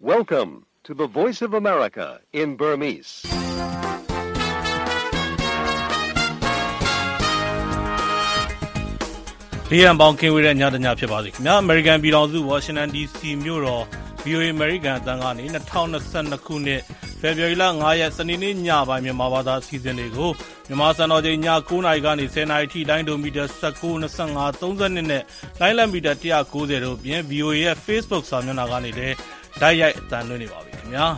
Welcome to the Voice of America in Burmese. ။ဒီရန်ပေါင်းကင်းဝေးတဲ့ညတညဖြစ်ပါစေခင်ဗျာ။ American ပြည်ထောင်စု Washington DC မြို့တော် VOA American အသံကနေ2022ခုနှစ် February လ9ရက်စနေနေ့ညပိုင်းမြန်မာဘာသာအစီအစဉ်တွေကိုမြန်မာစံတော်ချိန်ည9:00နာရီကနေ10:00နာရီထိလိုင်းဒိုမီတာ19 25 32နဲ့လိုင်းလံမီတာ190တို့ပြင် VOA ရဲ့ Facebook စာမျက်နှာကနေလည်းတိုက်ရိုက်အသံလွှင့်နေပါပြီခင်ဗျာ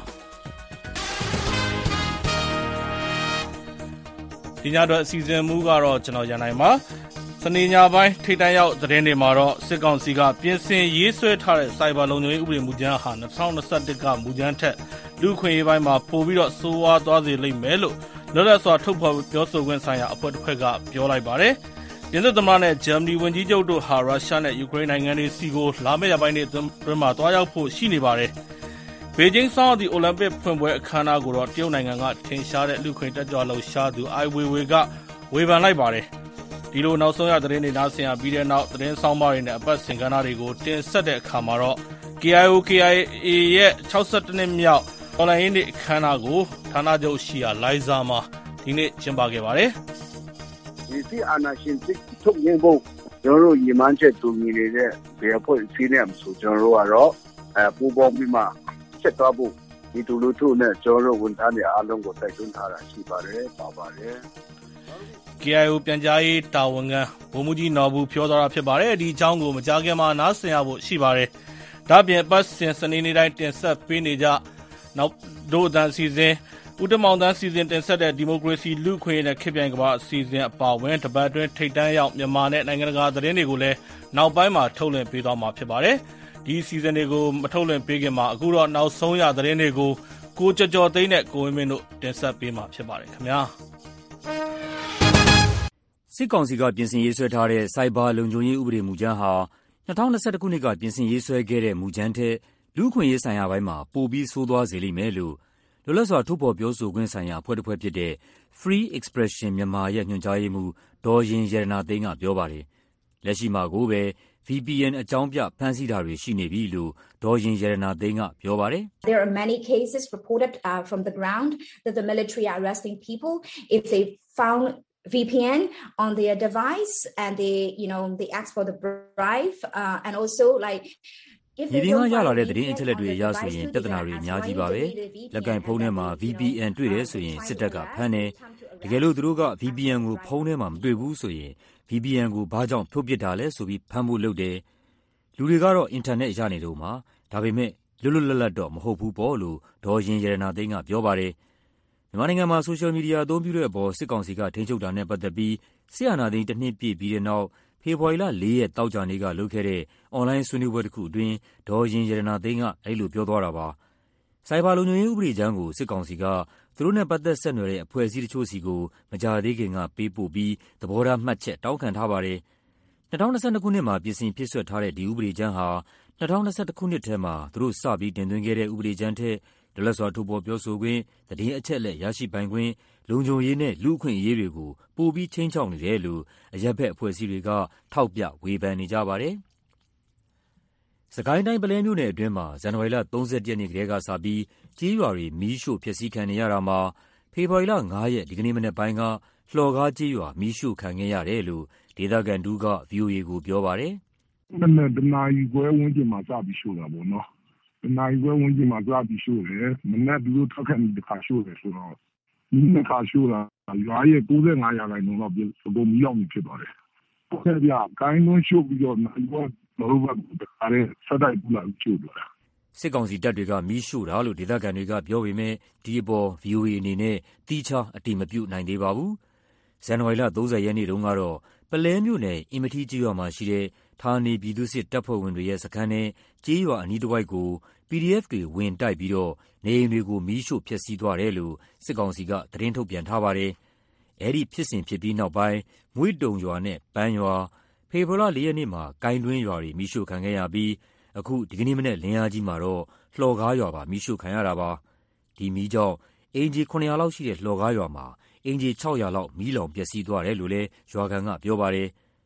။ဒီညတော့အစီအစဉ်မူကတော့ကျွန်တော်ရန်နိုင်ပါစနေညပိုင်းထိပ်တန်းရောက်သတင်းတွေမှာတော့စစ်ကောင်စီကပြင်ဆင်ရေးဆွဲထားတဲ့စိုက်ဘာလုံခြုံရေးဥပဒေမူကြမ်းဟာ2021ကမူကြမ်းထက်လူခွင့်ရေးပိုင်းမှာပိုပြီးတော့ဆိုးဝါးသွားစေလိမ့်မယ်လို့လွတ်လပ်စွာထုတ်ဖော်ပြောဆိုခွင့်ဆိုင်ရာအဖွဲ့တစ်ဖွဲ့ကပြောလိုက်ပါတယ်။ပြင်သစ်သမ္မတနဲ့ဂျာမနီဝန်ကြီးချုပ်တို့ဟာရုရှားနဲ့ယူကရိန်းနိုင်ငံတွေစီကိုလာမယ့်ရက်ပိုင်းတွေအတွင်းမှာတွားရောက်ဖို့ရှိနေပါတယ်။ဘေကျင်းဆောင်းဒီအိုလံပစ်ဖွင့်ပွဲအခမ်းအနားကိုတော့တရုတ်နိုင်ငံကထင်ရှားတဲ့လူခွင့်တက်ကြွလှုပ်ရှားသူအိုင်ဝေဝေကဝေဖန်လိုက်ပါတယ်။ဒီလိုနောက်ဆုံးရသတင်းတွေနားဆင်ရပြီးတဲ့နောက်သတင်းဆောင်ပါတွေနဲ့အပတ်စဉ်ကဏ္ဍတွေကိုတင်ဆက်တဲ့အခါမှာတော့ KIO/KIA ရဲ့62နှစ်မြောက်တော်လှန်ရေးနေ့အခမ်းအနားကိုဌာနချုပ်ရှိရာလိုင်ဇာမှာဒီနေ့ကျင်းပခဲ့ပါတယ်။ဒီစီအာဏာရှင်စစ်ထုတ်ငင်းဖို့ကျွန်တော်တို့ရည်မှန်းချက်တူညီနေတဲ့ဘယ်အဖွဲ့အစည်းနဲ့ဆိုကျွန်တော်တို့ကတော့ပူးပေါင်းပြီးမှဆက်သွားဖို့ဒီလူလူထုနဲ့ကျွန်တော်တို့ဝန်ထမ်းတွေအားလုံးကိုတိုက်တွန်းထားတာရှိပါတယ်ပါပါတယ်။ KIO ပြန်ကြားရေးတာဝန်ခံဗိုလ်မှူးကြီးနော်ဘူးပြောသွားတာဖြစ်ပါတယ်။ဒီအကြောင်းကိုမကြာခင်မှာနားဆင်ရဖို့ရှိပါတယ်။ဒါ့အပြင်ပတ်စဉ်စနေနေ့တိုင်းတင်ဆက်ပေးနေကြနောက်တို့အတန်းအစီအစဉ်ဦးတမောင်တန်းစီစဉ်တင်ဆက်တဲ့ဒီမိုကရေစီလူ့ခွင့်ရေးနဲ့ခေတ်ပြိုင်ကမ္ဘာအစီအစဉ်အပါအဝင်တပတ်အတွင်းထိပ်တန်းရောက်မြန်မာနဲ့နိုင်ငံတကာသတင်းတွေကိုလည်းနောက်ပိုင်းမှာထုတ်လွှင့်ပေးသွားမှာဖြစ်ပါတယ်။ဒီအစီအစဉ်တွေကိုမထုတ်လွှင့်ပေးခင်မှာအခုတော့နောက်ဆုံးရသတင်းတွေကိုကိုကျော်သိန်းနဲ့ကိုဝင်းမင်းတို့တင်ဆက်ပေးမှာဖြစ်ပါတယ်ခင်ဗျာ။စစ်ကောင်စီကပြင်ဆင်ရေးဆွဲထားတဲ့စိုက်ဘာလုံခြုံရေးဥပဒေမူကြမ်းဟာ2021ခုနှစ်ကပြင်ဆင်ရေးဆွဲခဲ့တဲ့မူကြမ်းထက်လူ့ခွင့်ရေးဆိုင်ရာပိုင်းမှာပိုပြီးဆိုးသွားစေလိမ့်မယ်လို့လွတ်လပ်စွာထုတ်ဖော်ပြောဆိုခွင့်ဆိုင်ရာအဖွဲ့တစ်ဖွဲ့ဖြစ်တဲ့ Free Expression Myanmar ရဲ့ညွှန်ကြားရေးမှူးဒေါ်ရင်ရတနာသိန်းကပြောပါတယ်။လက်ရှိမှာကိုပဲ VPN အကြောင်းပြဖမ်းဆီးတာတွေရှိနေပြီလို့ဒေါ်ရင်ရတနာသိန်းကပြောပါတယ်။ There are many cases reported from the ground that the military are arresting people if they found VPN on their device and they ask for the bribe and also like ဒီပြင်ကရလာတဲ့သတင်းအချက်အလက်တွေအရဆိုရင်ပြဿနာတွေအများကြီးပါပဲလက်ကင်ဖုန်းထဲမှာ VPN တွေ့တယ်ဆိုရင်စစ်တပ်ကဖမ်းတယ်တကယ်လို့သူတို့က VPN ကိုဖုန်းထဲမှာမတွေ့ဘူးဆိုရင် VPN ကိုဘာကြောင့်ဖြုတ်ပစ်တာလဲဆိုပြီးဖမ်းဖို့လုပ်တယ်လူတွေကတော့အင်တာနက်ရနေတော့မှာဒါပေမဲ့လွတ်လွတ်လပ်လပ်တော့မဟုတ်ဘူးပေါ့လို့ဒေါ်ရင်ရတနာသိန်းကပြောပါတယ်မြန်မာနိုင်ငံမှာဆိုရှယ်မီဒီယာအသုံးပြုတဲ့အပေါ်စစ်ကောင်စီကထိန်းချုပ်တာနဲ့ပတ်သက်ပြီးစစ်အာဏာသိမ်းတစ်နှစ်ပြည့်ပြီးတဲ့နောက်ဖေဖော်ဝါရီလ4ရက်တောက်ကြနေ့ကလုပ်ခဲ့တဲ့အွန်လိုင်းဆွေးနွေးပွဲတစ်ခုအတွင်းဒေါ်ရင်ရတနာသိန်းကအဲ့လိုပြောသွားတာပါ။စိုက်ဘာလုံခြုံရေးဥပဒေကြမ်းကိုစစ်ကောင်စီကသူတို့နဲ့ပတ်သက်ဆက်နွယ်တဲ့အဖွဲ့အစည်းတချို့စီကိုမကြာသေးခင်ကပေးပို့ပြီးသဘောထားမှတ်ချက်တောင်းခံထားပါတယ်။2022ခုနှစ်မှာပြင်ဆင်ဖြစ်ဆွဲထားတဲ့ဒီဥပဒေကြမ်းဟာ2021ခုနှစ်ထဲမှာသူတို့စပြီးတင်သွင်းခဲ့တဲ့ဥပဒေကြမ်းထက်လွတ်လပ်စွာထုတ်ဖော်ပြောဆိုခွင့်သတင်းအချက်အလက်ရရှိပိုင်ခွင့်လုံခြုံရေးနဲ့လူ့အခွင့်အရေးတွေကိုပိုပြီးချိန်ချောက်နေတယ်လို့အရပ်ဘက်အဖွဲ့အစည်းတွေကထောက်ပြဝေဖန်နေကြပါတယ်။စကိုင်းတိုင်းပလဲမြို့နယ်အတွင်းမှာဇန်နဝါရီလ31ရက်နေ့ကတည်းကစပြီးကြေးရွာတွေမီးရှို့ဖျက်ဆီးခံနေရတာမှာဖေဖော်ဝါရီလ9ရက်ဒီကနေ့မနက်ပိုင်းကလှော်ကားကြေးရွာမီးရှို့ခံခဲ့ရတယ်လို့ဒေသခံတူက VOA ကိုပြောပါတယ်။မနေ့တနာရီခွဲဝန်းကျင်မှာစပြီးရှို့တာပေါ့နော်။တနာရီခွဲဝန်းကျင်မှာစပြီးရှို့တယ်။မနေ့သူတို့ထွက်ခန့်ပြီးတစ်ခါရှို့တယ်ဆိုတော့နှစ်ခါရှို့တာရွာရဲ့95%လောက်အကုန်မီးလောင်ဖြစ်သွားတယ်။ဟုတ်ကဲ့ဗျာ။ကိုင်းလုံးရှို့ပြီးတော့နိုင်ဘောလောဘတခါတဲ့စတိုက်ပူလာရှို့သွားတာ။စစ်ကောင်စီတပ်တွေကမီးရှို့တာလို့ဒေသခံတွေကပြောပေမဲ့ဒီအပေါ် VOA အနေနဲ့တိကျအတည်မပြုနိုင်သေးပါဘူး။ဇန်နဝါရီလ30ရက်နေ့တုန်းကတော့ပလဲမြို့နယ်အင်မထီးကျေးရွာမှာရှိတဲ့ဌာနေပြည်သူ့စစ်တပ်ဖွဲ့ဝင်တွေရဲ့စခန်းနဲ့ကျေးရွာအနီးတစ်ဝိုက်ကို PDF တွေဝင်တိုက်ပြီးတော့နေအိမ်တွေကိုမီးရှို့ဖျက်ဆီးသွားတယ်လို့စစ်ကောင်စီကသတင်းထုတ်ပြန်ထားပါတယ်။အဲဒီဖြစ်စဉ်ဖြစ်ပြီးနောက်ပိုင်းမွေးတုံရွာနဲ့ပန်းရွာဖေဖော်ဝါရီလ4ရက်နေ့မှာကိုင်းတွင်းရွာတွေမီးရှို့ခံခဲ့ရပြီးအခုဒီကနေ့မနေ့လင်းအားကြီးမှာတော့လှော်ကားရွာပါမီးရှို့ခံရတာပါ။ဒီမီးကြောင့်အင်ဂျီ900လောက်ရှိတဲ့လှော်ကားရွာမှာအင်ဂျီ600လောက်မီးလောင်ပျက်စီးသွားတယ်လို့လည်းရွာခံကပြောပါတယ်။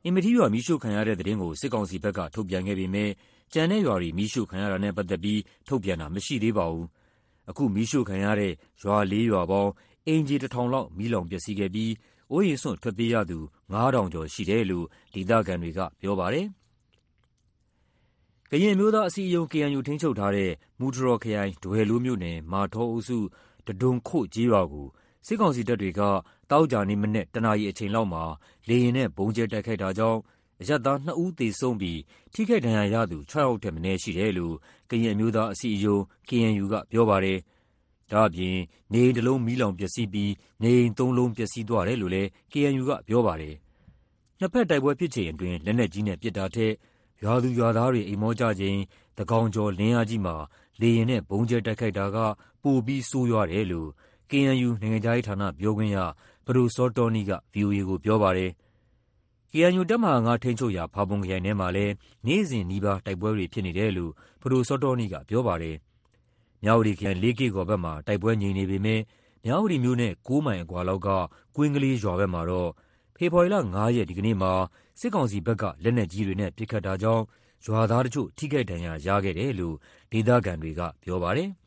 အင်မထီးရွာမီးရှို့ခံရတဲ့သတင်းကိုစစ်ကောင်စီဘက်ကထုတ်ပြန်ခဲ့ပေမဲ့ကျန်တဲ့ရွာတွေမီးရှို့ခံရတာနဲ့ပတ်သက်ပြီးထုတ်ပြန်တာမရှိသေးပါဘူး။အခုမီးရှို့ခံရတဲ့ရွာ 4 ရွာပေါင်းအင်ဂျီ 1000 လောက်မီးလောင်ပျက်စီးခဲ့ပြီးအိုးရင်စွန့်ထွက်ပြေးရသူ 9000 ကျော်ရှိတယ်လို့ဒေသခံတွေကပြောပါတယ်။ကရင်မျိုးသားအစည်းအရုံး KNU ထိန်းချုပ်ထားတဲ့မူတရော်ခရိုင်ဒွယ်လိုးမြို့နယ်မာထောအုပ်စုတဒုံခို့ကျေးရွာကိုစစ်ကောင်စီတပ်တွေကတောက်ကြနေမနဲ့တနာရီအချိန်လောက်မှာလေရင်နဲ့ဘုံကျဲတိုက်ခိုက်တာကြောင့်အရပ်သား2ဦးသေဆုံးပြီးထိခိုက်ဒဏ်ရာရသူ6ယောက်ထက်မနည်းရှိတယ်လို့ကရင်မျိုးသားအစည်းအရုံး KNU ကပြောပါတယ်။ဒါ့အပြင်နေအိမ်တစ်လုံးမီးလောင်ပျက်စီးပြီးနေအိမ်3လုံးပျက်စီးသွားတယ်လို့လည်း KNU ကပြောပါတယ်။နှစ်ဖက်တိုက်ပွဲဖြစ်ချိန်အတွင်းလက်နက်ကြီးနဲ့ပစ်တာထက်ရွာသူရွာသားတွေအိမ်မောကြချိန်တကောင်ကျော်လင်းအားကြီးမှာလေရင်နဲ့ဘုံကျဲတိုက်ခိုက်တာကပိုပြီးဆိုးရွားတယ်လို့ KNU နိုင်ငံခြားရေးဌာနပြောခွင့်ရပဒိုစောတောနီးက VOA ကိုပြောပါတယ်။ KNU တပ်မဟာ 5 ထိန်းချုပ်ရာဖာပွန်ခရိုင်ထဲမှာလည်းနေ့စဉ်နီးပါးတိုက်ပွဲတွေဖြစ်နေတယ်လို့ပဒိုစောတောနီးကပြောပါတယ်။မြဝတီခရိုင်လေးကေကော်ဘက်မှာတိုက်ပွဲငြိမ်နေပေမဲ့မြဝတီမြို့နဲ့9မိုင်အကွာလောက်ကကွင်းကလေးရွာဘက်မှာတော့ဖေဖော်ဝါရီလ 5 ရက်ဒီကနေ့မှာစစ်ကောင်စီဘက်ကလက်နက်ကြီးတွေနဲ့ပစ်ခတ်တာကြောင့်ရွာသားတို့ထိခိုက်ဒဏ်ရာရခဲ့တယ်လို့ဒေသခံတွေကပြောပါတယ်။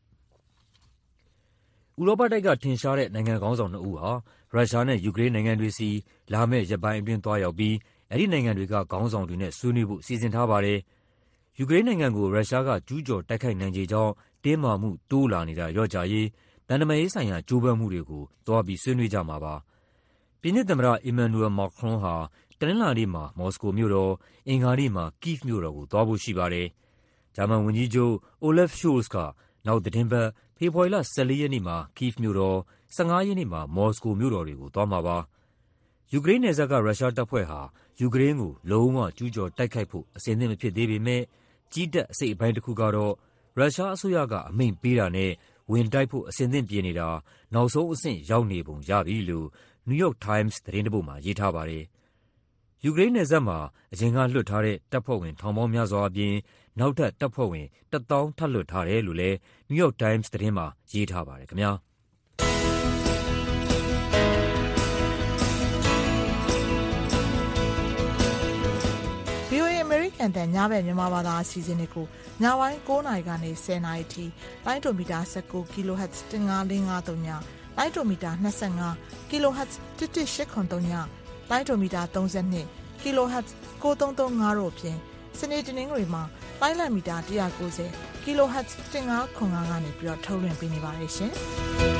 ဥရောပတိုက်ကထင်ရှားတဲ့နိုင်ငံခေါင်းဆောင်2ဦးဟာရုရှားနဲ့ယူကရိန်းနိုင်ငံတွေစီလာမယ့်ရက်ပိုင်းအတွင်းသွားရောက်ပြီးအဲဒီနိုင်ငံတွေကခေါင်းဆောင်တွေနဲ့ဆွေးနွေးဖို့စီစဉ်ထားပါတယ်။ယူကရိန်းနိုင်ငံကိုရုရှားကကျူးကျော်တိုက်ခိုက်နိုင်ခြေကြောင့်တင်းမာမှုတိုးလာနေတာလျော့ကျရေးတန်တမာရေးဆိုင်ရာကြိုးပမ်းမှုတွေကိုသွားပြီးဆွေးနွေးကြမှာပါ။ပြင်သစ်သမ္မတအီမန်နျူရယ်မာခရွန်ဟာတနင်္လာနေ့မှာမော်စကိုမြို့တော်အင်္ဂါနေ့မှာကိဗ်မြို့တော်ကိုသွားဖို့ရှိပါတယ်။ဂျာမန်ဝန်ကြီးချုပ်အိုလက်ဖ်ရှိုလ်စ်ကနောက်သီတင်းပတ်ဖေဖော်ဝါရီလ 14 ရက်နေ့မှာကိဗ်မြို့တော်15 ရက်နေ့မှာမော်စကိုမြို့တော်တွေကိုသွားမှာပါ။ယူကရိန်းနယ်စပ်ကရုရှားတပ်ဖွဲ့ဟာယူကရိန်းကိုလုံးဝကျူးကျော်တိုက်ခိုက်ဖို့အဆင်သင့်မဖြစ်သေးပေမဲ့ကြီးတပ်အစိတ်အပိုင်းတစ်ခုကတော့ရုရှားအစိုးရကအမိန့်ပေးတာနဲ့ဝင်တိုက်ဖို့အဆင်သင့်ပြင်နေတာနောက်ဆုံးအဆင့်ရောက်နေပုံရပြီလို့ New York Times သတင်းတစ်ပုဒ်မှာရေးထားပါတယ်။ယူကရိန်းနယ်စပ်မှာအရင်ကလွှတ်ထားတဲ့တပ်ဖွဲ့ဝင်ထောင်ပေါင်းများစွာအပြင်နောက်ထပ်တပ်ဖွဲ့ဝင်1000ထပ်လွှတ်ထားတယ်လို့လည်း New York Times သတင်းမှာရေးထားပါတယ်ခင်ဗျာ။ VOA American တန်ညဘက်မြန်မာဘာသာအစီအစဉ်တွေကိုညပိုင်း9:00 နာရီကနေ10:00 နာရီထိလိုင်းဒိုမီတာ19 kHz 15553ညလိုင်းဒိုမီတာ25 kHz 11803ညလိုင်းဒိုမီတာ32 kHz 9335တို့ဖြင့်စနေတနင်္ဂနွေမှာလိုင်းလံမီတာ190 kHz 1505ကနေပြီးတော့ထုတ်လွှင့်ပေးနေပါတယ်ရှင်။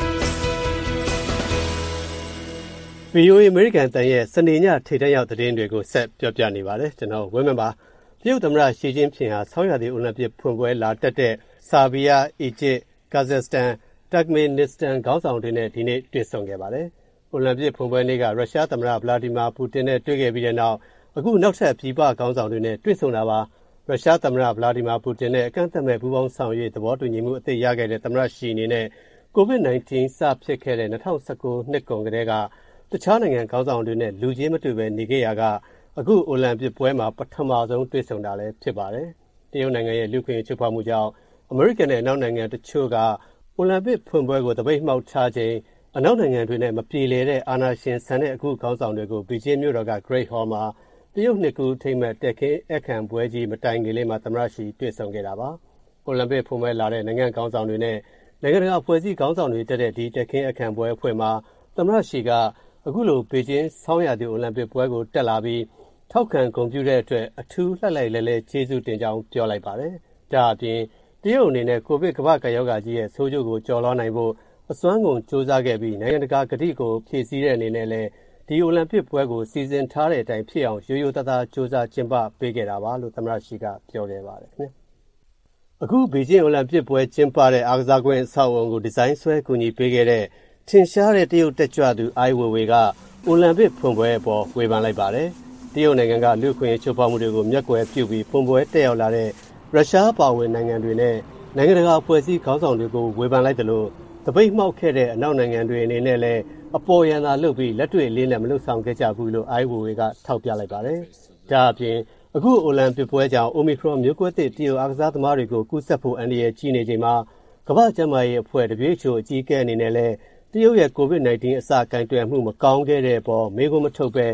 VOA American တန်ရဲ့စနေညထိပ်တန်းရောက်သတင်းတွေကိုဆက်ပြောပြနေပါတယ်ကျွန်တော်ဝင်းမပါတရုတ်သမ္မတရှီကျင်းဖျင်ဟာဆောင်းရာသီအိုလံပစ်ဖွင့်ပွဲလာတက်တဲ့ဆာဘီးယားအီဂျစ်ကာဇက်စတန်တက်မင်နစ္စတန်ခေါင်းဆောင်တွေနဲ့ဒီနေ့တွေ့ဆုံခဲ့ပါတယ်အိုလံပစ်ဖွင့်ပွဲနေ့ကရုရှားသမ္မတဗလာဒီမာပူတင်နဲ့တွေ့ခဲ့ပြီးတဲ့နောက်အခုနောက်ထပ်ပြည်ပခေါင်းဆောင်တွေနဲ့တွေ့ဆုံတာပါရုရှားသမ္မတဗလာဒီမာပူတင်နဲ့အကန့်အသတ်မဲ့ပူးပေါင်းဆောင်ရွက်သဘောတူညီမှုအသစ်ရခဲ့တဲ့သမ္မတရှီအနေနဲ့ COVID-19 စဖြစ်ခဲ့တဲ့2019နှစ်ကုန်ကတည်းကတခြားနိုင်ငံခေါင်းဆောင်တွေနဲ့လူချင်းမတူပဲနေခဲ့ရကအခုအိုလံပစ်ပွဲမှာပထမဆုံးတွေ့ဆုံတာလည်းဖြစ်ပါတယ်။တရုတ်နိုင်ငံရဲ့လူခွင့်ချိုးဖောက်မှုကြောင့်အမေရိကန်နဲ့အနောက်နိုင်ငံတချို့ကအိုလံပစ်ဖွင့်ပွဲကိုတပိတ်မှောက်ထားခြင်းအနောက်နိုင်ငံတွေနဲ့မပြေလည်တဲ့အာဏာရှင်ဆန်တဲ့အခုခေါင်းဆောင်တွေကိုဘီဂျင်းမြို့တော်က Great Hall မှာတရုတ်နှစ်ကူထိမ့်မဲ့တက်ခင်းအခမ်းပွဲကြီးမတိုင်ခင်လေးမှာသမ္မတရှီတွေ့ဆုံခဲ့တာပါ။အိုလံပစ်ဖွင့်ပွဲလာတဲ့နိုင်ငံခေါင်းဆောင်တွေနဲ့နိုင်ငံတကာအဖွဲ့အစည်းခေါင်းဆောင်တွေတက်တဲ့ဒီတက်ခင်းအခမ်းပွဲအဖွဲ့မှာသမ္မတရှီကအခုလိုဘေကျင်းဆောင်းရာသီအိုလံပစ်ပွဲကိုတက်လာပြီးထောက်ခံဂုဏ်ပြုတဲ့အတွက်အထူးလှိုက်လိုက်လဲလဲကျေးဇူးတင်ကြောင်းပြောလိုက်ပါတယ်။ဒါအပြင်တရုတ်အနေနဲ့ကိုဗစ်ကမ္ဘာ့ကပ်ရောဂါကြီးရဲ့ဆိုးကျိုးကိုကျော်လွှားနိုင်ဖို့အစွမ်းကုန်စ조사ခဲ့ပြီးနိုင်ငံတကာကတိကိုဖြည့်ဆည်းတဲ့အနေနဲ့လည်းဒီအိုလံပစ်ပွဲကိုစီစဉ်ထားတဲ့အတိုင်းဖြစ်အောင်ရိုးရိုးသားသားစ조사ကျင်းပပေးခဲ့တာပါလို့သမ္မတရှီကပြောခဲ့ပါတယ်ခင်ဗျ။အခုဘေကျင်းအိုလံပစ်ပွဲကျင်းပတဲ့အားကစားကွင်းအဆောက်အအုံကိုဒီဇိုင်းဆွဲကူညီပေးခဲ့တဲ့ထင်ရှားတဲ့တရုတ်တက်ကြွသူအိုင်ဝေဝေကအိုလံပစ်ဖွင့်ပွဲအပေါ်ဝေဖန်လိုက်ပါတယ်။တရုတ်နိုင်ငံကလူ့ခွင့်ချိုးဖောက်မှုတွေကိုမျက်ကွယ်ပြုပြီးဖွင့်ပွဲတက်ရောက်လာတဲ့ရုရှားပါဝင်နိုင်ငံတွေနဲ့နိုင်ငံတကာအဖွဲ့အစည်းခေါင်းဆောင်တွေကိုဝေဖန်လိုက်တယ်လို့တပိတ်မှောက်ခဲ့တဲ့အနောက်နိုင်ငံတွေအနေနဲ့လည်းအပေါ်ယံသာလုပ်ပြီးလက်တွေ့လေးနဲ့မလုပ်ဆောင်ခဲ့ကြဘူးလို့အိုင်ဝေဝေကထောက်ပြလိုက်ပါတယ်။ဒါအပြင်အခုအိုလံပစ်ပွဲကြောင့်အိုမီခရွန်မျိုးကွဲသစ်တရုတ်အားကစားသမားတွေကိုကူးစက်ဖို့အန္တရာယ်ကြီးနေချိန်မှာကမ္ဘာ့ကျန်းမာရေးအဖွဲ့ WHO အကြီးအကဲအနေနဲ့လည်းတရုတ်ရဲ့ COVID-19 အစကင်တွယ်မှုမကောင်းခဲ့တဲ့အပေါ်မေးခွန်းမထုတ်ပဲ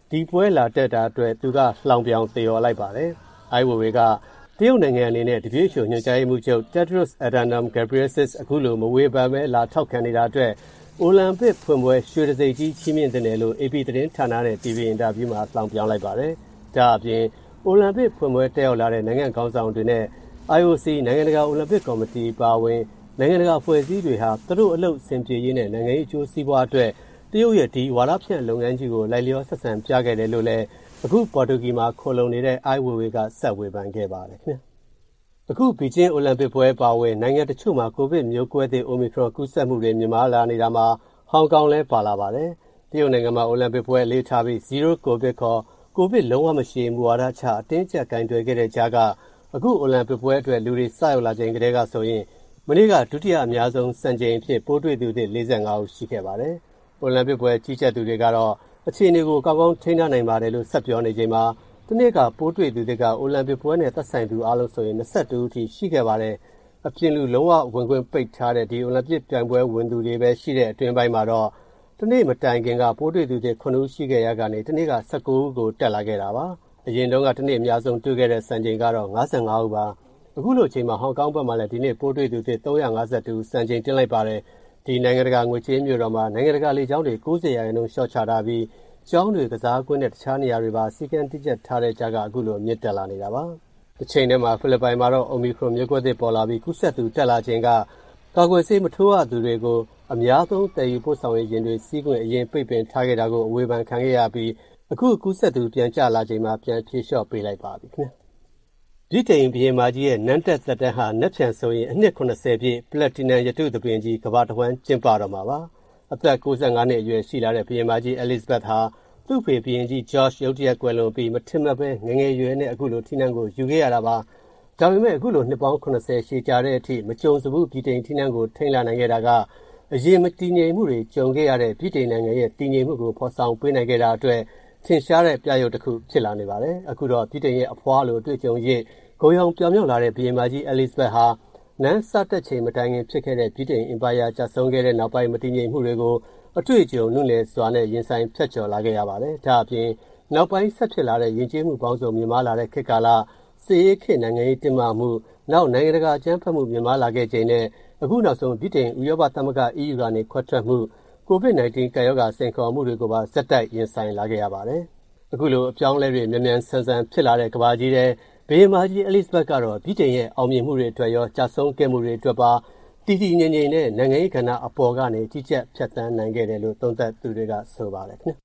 ဒီပွဲလာတက်တာအတွက်သူကလှောင်ပြောင်သေရော်လိုက်ပါတယ်။ အိုင်ဝေဝေကတရုတ်နိုင်ငံအနေနဲ့ WHO ညွှန်ကြားရေးမှူးချုပ် Tedros Adhanom Ghebreyesus အခုလိုမဝေဖန်ပဲလာထောက်ခံနေတာအတွက်အိုလံပစ်ဖွင့်ပွဲရွှေတံဆိပ်ကြီးချီးမြှင့်တယ်လို့ AP သတင်းဌာနနဲ့ TV အင်တာဗျူးမှာလှောင်ပြောင်လိုက်ပါတယ်။ဒါအပြင်အိုလံပစ်ဖွင့်ပွဲတက်ရောက်လာတဲ့နိုင်ငံခေါင်းဆောင်တွေနဲ့ IOC နိုင်ငံတကာအိုလံပစ်ကော်မတီပါဝင်နိုင်ငံတကာအဖွဲ့အစည်းတွေဟာသူတို့အလုပ်ဆင်ပြေရေးနဲ့နိုင်ငံရေးအကျိုးစီးပွားအတွက်တရုတ်ရဲ့ဒီဝါဒဖြန့်လုပ်ငန်းကြီးကိုလိုက်လျောဆက်ဆံပြခဲ့တယ်လို့လည်းအခုပေါ်တူဂီမှာခိုလုံနေတဲ့အိုင်ဝေဝေကဆက်ဝေဖန်ခဲ့ပါတယ်ခင်ဗျာ။အခုဘီကျင်းအိုလံပစ်ပွဲပါဝင်နိုင်ငံတချို့မှာကိုဗစ်မျိုးကွဲသစ် Omicron ကူးစက်မှုတွေမြင့်မားလာနေတာမှာဟောင်ကောင်လည်းပါလာပါတယ်။တရုတ်နိုင်ငံမှာအိုလံပစ်ပွဲလေးထားပြီး Zero COVID ခေါ်ကိုဗစ်လုံးဝမရှိမူဝါဒချအတင်းကျပ်ကင်တွယ်ခဲ့တဲ့ကြားကအခုအိုလံပစ်ပွဲအတွက်လူတွေစရောက်လာချိန်ကတည်းကဆိုရင်မနေ့ကဒုတိယအများဆုံးစံချိန်အဖြစ်ပိုးတွေ့သူသစ်45ဦးရှိခဲ့ပါတယ်။အိုလံပစ်ပွဲကြီးကြပ်သူတွေကတော့အခြေအနေကိုကောင်းကောင်းထိန်းထားနိုင်ပါတယ်လို့ဆက်ပြောနေချိန်မှာဒီနေ့ကပိုးတွေ့သူတွေကအိုလံပစ်ပွဲနဲ့သက်ဆိုင်သူအားလုံးဆိုရင်22ဦးထိရှိခဲ့ပါတယ်။အပြင်လူလုံးဝဝင်ခွင့်ပိတ်ထားတဲ့ဒီအိုလံပစ်ပြိုင်ပွဲဝင်သူတွေပဲရှိတဲ့အတွင်းပိုင်းမှာတော့ဒီနေ့မတိုင်ခင်ကပိုးတွေ့သူတွေ9ဦးရှိခဲ့ရကနေဒီနေ့က19ဦးကိုတက်လာခဲ့တာပါ။အရင်တုန်းကဒီနေ့အများဆုံးတွေ့ခဲ့တဲ့စံချိန်ကတော့55ဦးပါ။အခုလိုအချိန်မှာဟောင်ကောင်ဘက်မှာလည်းဒီနေ့ပိုးတွေ့သူတွေ352ဦးစံချိန်တင်လိုက်ပါတယ်။ဒီနိုင်ငံတကာငွေကြေးမြို့တော်မှာနိုင်ငံတကာလေကြောင်းတွေ90%ရှော့ချထားပြီးကျောင်းတွေကစားကွင်းနဲ့တခြားနေရာတွေပါစီကံတိကျထားတဲ့ကြားကအခုလိုမြင့်တက်လာနေတာပါ။တစ်ချိန်တည်းမှာဖိလစ်ပိုင်မှာတော့ Omicron မျိုးကွဲသစ်ပေါ်လာပြီးကူးစက်သူတက်လာခြင်းကကာကွယ်ဆေးမထိုးရသူတွေကိုအများဆုံးတည်ယူပို့ဆောင်ရေးယာဉ်တွေစီးခွင့်အရင်ပိတ်ပင်ထားခဲ့တာကိုအဝေဖန်ခံခဲ့ရပြီးအခုကူးစက်သူပြန်ကျလာချိန်မှာပြန်ဖြေလျှော့ပေးလိုက်ပါပြီခင်ဗျာ။ဗြိတိန်ဘုရင်မကြီးရဲ့နန်းတက်သက်တမ်းဟာနက်ဖြန်ဆိုရင်အနှစ်80ပြည့်ပလက်တီနမ်ရတုသဘင်ကြီးကမ္ဘာတစ်ဝန်းကျင်းပတော့မှာပါ။အသက်65နှစ်အရွယ်ရှိလာတဲ့ဘုရင်မကြီး Elizabeth ဟာသူ့ဖေဘုရင်ကြီး George ရုတ်တရက်ကွယ်လွန်ပြီးမထင်မှတ်ပဲငယ်ငယ်ရွယ်နဲ့အခုလိုထီးနှံကိုယူခဲ့ရတာပါ။ဒါပေမဲ့အခုလိုနှစ်ပေါင်း80ရှည်ကြာတဲ့အထိမကြုံစဘူးဗြိတိန်ထီးနှံကိုထိန်းလာနိုင်ခဲ့တာကအရေးမတည်ငြိမ်မှုတွေကြုံခဲ့ရတဲ့ဗြိတိန်နိုင်ငံရဲ့တည်ငြိမ်မှုကိုဖော်ဆောင်ပေးနိုင်ခဲ့တာအတွက်ထင်ရှားတဲ့ပြရုပ်တစ်ခုဖြစ်လာနေပါတယ်။အခုတော့ဗြိတိန်ရဲ့အဖွားလိုအတွေ့အကြုံရစ်ဂုဏ်ရောင်ပြောင်မြောက်လာတဲ့ဘုရင်မကြီး Elizabeth ဟာနန်းစတက်ချိန်မတိုင်ခင်ဖြစ်ခဲ့တဲ့ဗြိတိန်အင်ပါယာကျဆုံးခဲ့တဲ့နောက်ပိုင်းမတည်ငြိမ်မှုတွေကိုအတွေ့အကြုံနုနယ်စွာနဲ့ရင်ဆိုင်ဖြတ်ကျော်လာခဲ့ရပါတယ်။ဒါအပြင်နောက်ပိုင်းဆက်ဖြစ်လာတဲ့ယဉ်ကျေးမှုပေါင်းစုံမြင့်မားလာတဲ့ခေတ်ကာလစစ်ရေးခေတ်နိုင်ငံရေးတင်းမာမှုနောက်နိုင်ငံတကာအကြမ်းဖက်မှုမြင့်မားလာခဲ့ချိန်နဲ့အခုနောက်ဆုံးဗြိတိန်ဥရောပသမဂ္ဂ EU ကနေခွဲထွက်မှု COVID-19 ကာရောဂါစိန်ခေါ်မှုတွေကိုပါဇက်တိုက်ရင်ဆိုင်လာခဲ့ရပါတယ်။အခုလိုအပြောင်းအလဲတွေမြန်မြန်ဆန်ဆန်ဖြစ်လာတဲ့ကမ္ဘာကြီးတဲ့ဘုရင်မကြီး Elizabeth ကတော့ဗြိတိန်ရဲ့အောင်မြင်မှုတွေအတွက်ရောကြာဆုံးခဲ့မှုတွေအတွက်ပါတည်တည်ငြိမ်ငြိမ်နဲ့နိုင်ငံရေးကဏ္ဍအပေါ်ကနေကြီးကြပ်ဖြတ်သန်းနိုင်ခဲ့တယ်လို့သုံးသပ်သူတွေကဆိုပါတယ်ခင်ဗျာ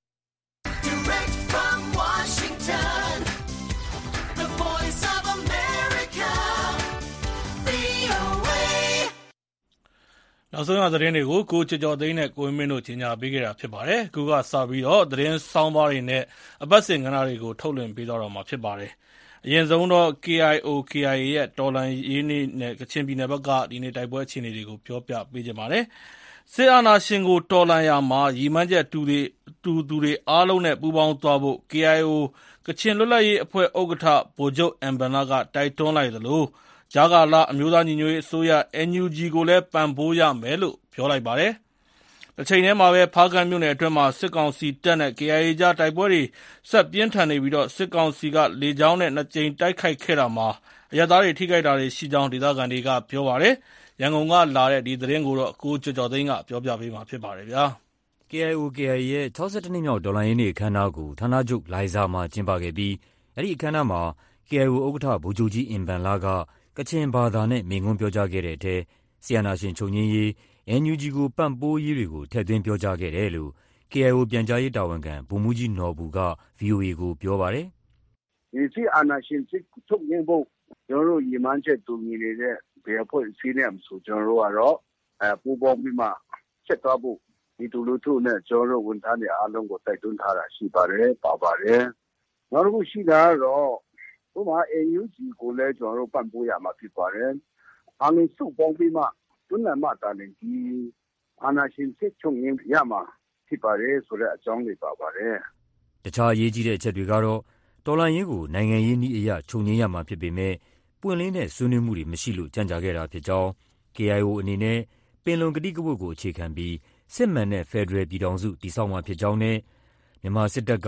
နောက်ဆုံးရသတင်းတွေကိုကိုကျော်ကျော်သိန်းနဲ့ကိုဝင်းမင်းတို့ကြီးညာပေးခဲ့တာဖြစ်ပါတယ်။အခုကစပြီးတော့သတင်းဆောင်းပါးတွေနဲ့အပတ်စဉ်ကဏ္ဍတွေကိုထုတ်လွှင့်ပေးတော့မှာဖြစ်ပါတယ်။အရင်ဆုံးတော့ KIO/KIA ရဲ့တော်လှန်ရေးနေ့နဲ့ကချင်ပြည်နယ်ဘက်ကဒီနေ့တိုက်ပွဲအခြေအနေတွေကိုပြောပြပေးကြပါမယ်။စစ်အာဏာရှင်ကိုတော်လှန်ရာမှာရည်မှန်းချက်တူသူတွေအားလုံးနဲ့ပူးပေါင်းသွားဖို့ KIO ကချင်လွတ်လပ်ရေးအဖွဲ့ဥက္ကဋ္ဌဗိုလ်ချုပ်အမ်ဘန်လာကတိုက်တွန်းလိုက်သလိုကြားကာလအမျိုးသားညီညွတ်ရေးအစိုးရ NUG ကိုလည်းပံ့ပိုးရမယ်လို့ပြောလိုက်ပါတယ်။တစ်ချိန်တည်းမှာပဲဖားကန့်မြို့နယ်အတွင်းမှာစစ်ကောင်စီတပ်နဲ့ KIA ကြားတိုက်ပွဲတွေဆက်ပြင်းထန်နေပြီးတော့စစ်ကောင်စီကလေကြောင်းနဲ့2ကြိမ်တိုက်ခိုက်ခဲ့တာမှာအရပ်သားတွေထိခိုက်တာတွေရှိကြောင်းဒေသခံတွေကပြောပါတယ်။ရန်ကုန်ကလာတဲ့ဒီသတင်းကိုတော့ကိုကျော်ကျော်သိန်းကပြောပြပေးမှာဖြစ်ပါတယ်ဗျာ။ KIO/KIA ရဲ့ 62 နှစ်မြောက်တော်လှန်ရေးနေ့အခမ်းအနားကိုဌာနချုပ်လိုင်ဇာမှာကျင်းပခဲ့ပြီးအဲဒီအခမ်းအနားမှာ KIO ဥက္ကဋ္ဌဗိုလ်ချုပ်ကြီးအင်ဘန်လာကကချင်ဘာသာနဲ့မိန့်ခွန်းပြောကြားခဲ့တဲ့အထဲဆီယနာရှင်ချုပ်ငြိမ်းရေး NUG ကိုပံ့ပိုးရေးတွေကိုထည့်သွင်းပြောကြားခဲ့တယ်လို့ KIO ပြန်ကြားရေးတာဝန်ခံဗိုလ်မှူးကြီးနော်ဘူက VOA ကိုပြောပါတယ်။ဒီစစ်အာဏာရှင်စစ်ချုပ်ငြိမ်းဖို့ကျွန်တော်တို့ရည်မှန်းချက်တူညီနေတဲ့ဘယ်အဖွဲ့အစည်းနဲ့မဆိုကျွန်တော်တို့ကတော့ပူးပေါင်းပြီးမှဆက်သွားဖို့ဒီတူလူထုနဲ့ကျွန်တော်တို့ဝန်ထမ်းတွေအားလုံးကိုတိုက်တွန်းထားတာရှိပါတယ်ပါပါတယ်။နောက်တစ်ခုရှိတာကတော့ဥပမာ NUG ကိုလည်းကျွန်တော်တို့ပံ့ပိုးရမှာဖြစ်ပါတယ်။အားလုံးစုပေါင်းပြီးမှတွန်းလှန်မှတာလည်းဒီအာဏာရှင်စစ်ချုပ်ငြိမ်းရမှာဖြစ်ပါတယ်ဆိုတဲ့အကြောင်းတွေပါပါတယ်။တခြားအရေးကြီးတဲ့အချက်တွေကတော့တော်လှန်ရေးကိုနိုင်ငံရေးနည်းအရချုပ်ငြိမ်းရမှာဖြစ်ပေမဲ့ပွင့်လင်းတဲ့ဆွေးနွေးမှုတွေမရှိလို့ကြန့်ကြာခဲ့တာဖြစ်ကြောင်း KIO အနေနဲ့ပင်လုံကတိကဝတ်ကိုအခြေခံပြီးစစ်မှန်တဲ့ဖက်ဒရယ်ပြည်ထောင်စုတည်ဆောက်မှာဖြစ်ကြောင်းနဲ့မြန်မာစစ်တပ်ကအ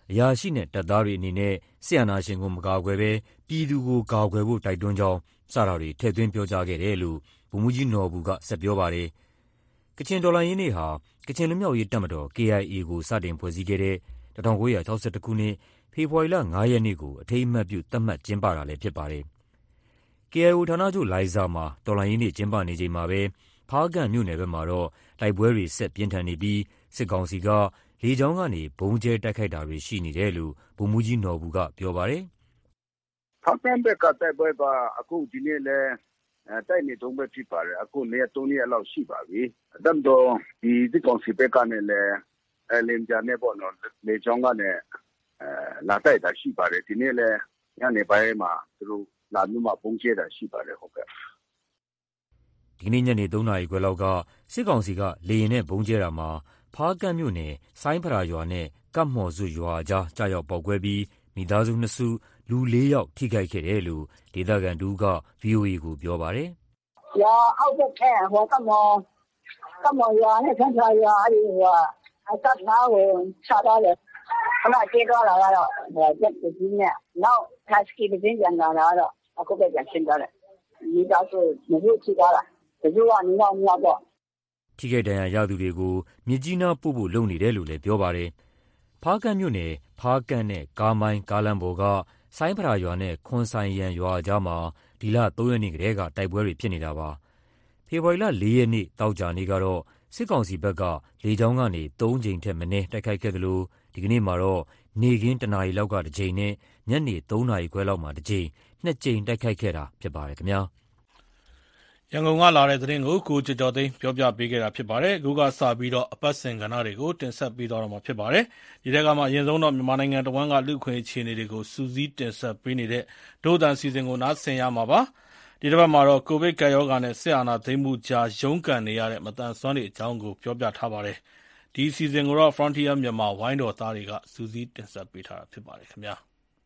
အရာရှိနဲ့တပ်သားတွေအနေနဲ့စစ်အာဏာရှင်ကိုမကာကွယ်ဘဲပြည်သူကိုကာကွယ်ဖို့တိုက်တွန်းကြောင်းစတာတွေထည့်သွင်းပြောကြားခဲ့တယ်လို့ဗိုလ်မှူးကြီးနော်ဘူကဆက်ပြောပါတယ်။ကချင်တော်လှန်ရေးနေ့ဟာကချင်လွတ်မြောက်ရေးတပ်မတော် KIA ကိုစတင်ဖွဲ့စည်းခဲ့တဲ့1962ခုနှစ်ဖေဖော်ဝါရီလ9ရက်နေ့ကိုအထိမ်းအမှတ်ပြုသတ်မှတ်ကျင်းပတာလည်းဖြစ်ပါတယ်။ KIO ဌာနချုပ်လိုင်ဇာမှာတော်လှန်ရေးနေ့ကျင်းပနေချိန်မှာပဲဖားကန့်မြို့နယ်ဘက်မှာတော့တိုက်ပွဲတွေဆက်ပြင်းထန်နေပြီးစစ်ကောင်စီကလေကြောင်းကနေဘုံကျဲတိုက်ခိုက်တာတွေရှိနေတယ်လို့ဗိုလ်မှူးကြီးနော်ဘူကပြောပါတယ်။ဖားကန့်ဘက်ကတိုက်ပွဲကအခုဒီနေ့လဲတိုက်နေတုံးပဲဖြစ်ပါတယ်။အခုနေ့3ရက်လောက်ရှိပါပြီ။တမ်တော့ဒီစစ်ကောင်စီဘက်ကနေလဲလင်ဂျာနဲ့ပေါ့နော်လေကြောင်းကနေလာတိုက်တာရှိပါတယ်။ဒီနေ့လဲညနေပိုင်းမှာသူတို့လာမျိုးမှာပုံကျဲတာရှိပါတယ်ဟုတ်ကဲ့ဒီနေ့ညနေ3နာရီခွဲလောက်ကစစ်ကောင်စီကလေရင်နဲ့ဘုံကျဲတာမှာဖားကန့်မြို့နယ်ဆိုင်းဖရာရွာနဲ့ကပ်မော်စုရွာကြားကြာရောက်ပေါက်ကွဲပြီးမိသားစု2စုလူ4ယောက်ထိခိုက်ခဲ့တယ်လို့ဒေသခံတူက VOA ကိုပြောပါတယ်။ရွာအောက်ဘက်ကဟိုကပ်မော်ရွာနဲ့ဆန်းဖရာရွာအဲဒီဟိုအကပ်သားကိုချသွားတယ်။ခဏကျေးသွားတာကတော့ရက်ကြီးနဲ့နောက်ဟတ်စကီပင်းပြန်လာတာတော့အခုပဲပြန်ရှင်းသွားတယ်။ဒီတော့ဆိုမျိုးချိသွားတာ။ဒီကနေတော့မြောက်တော့ထိခိုက်ဒဏ်ရာရသူတွေကိုမြစ်ကြီးနားပို့ဖို့လုပ်နေတယ်လို့လည်းပြောပါတယ်။ဖားကန့်မြို့နယ်ဖားကန့်နဲ့ကားမိုင်းကားလမ်းပေါ်ကဆိုင်းဖရာရွာနဲ့ခွန်ဆိုင်ရန်ရွာကြားမှာဒီလ3ရက်နေ့ကတည်းကတိုက်ပွဲတွေဖြစ်နေတာပါ။ဖေဖော်ဝါရီလ4ရက်နေ့တောက်ကြနေ့ကတော့စစ်ကောင်စီဘက်ကလေကြောင်းကနေ3ကြိမ်ထက်မနည်းတိုက်ခိုက်ခဲ့တယ်လို့ဒီကနေ့မှာတော့နေကင်းတနာရီလောက်ကတစ်ကြိမ်နဲ့ညနေ3နာရီခွဲလောက်မှာတစ်ကြိမ်2ကြိမ်တိုက်ခိုက်ခဲ့တာဖြစ်ပါတယ်ခင်ဗျာရန်ကုန်ကလာတဲ့သတင်းကိုကိုကျော်ကျော်သိန်းပြောပြပေးခဲ့တာဖြစ်ပါတယ်။အခုကစပြီးတော့အပတ်စဉ်ကဏ္ဍတွေကိုတင်ဆက်ပေးသွားတော့မှာဖြစ်ပါတယ်။ဒီထဲကမှအရင်ဆုံးတော့မြန်မာနိုင်ငံတဝန်းကလူ့ခွင့်အခြေအနေတွေကိုစူးစီးတင်ဆက်ပေးနေတဲ့ဒို့တန်စီစဉ်ကိုနားဆင်ရမှာပါ။ဒီတစ်ပတ်မှာတော့ကိုဗစ်ကပ်ရောဂါနဲ့စစ်အာဏာသိမ်းမှုကြားရုန်းကန်နေရတဲ့မတန်ဆွမ်းတွေအကြောင်းကိုပြောပြထားပါတယ်။ဒီစီစဉ်ကိုတော့ Frontier မြန်မာဝိုင်းတော်သားတွေကစူးစီးတင်ဆက်ပေးထားတာဖြစ်ပါတယ်ခင်ဗျာ။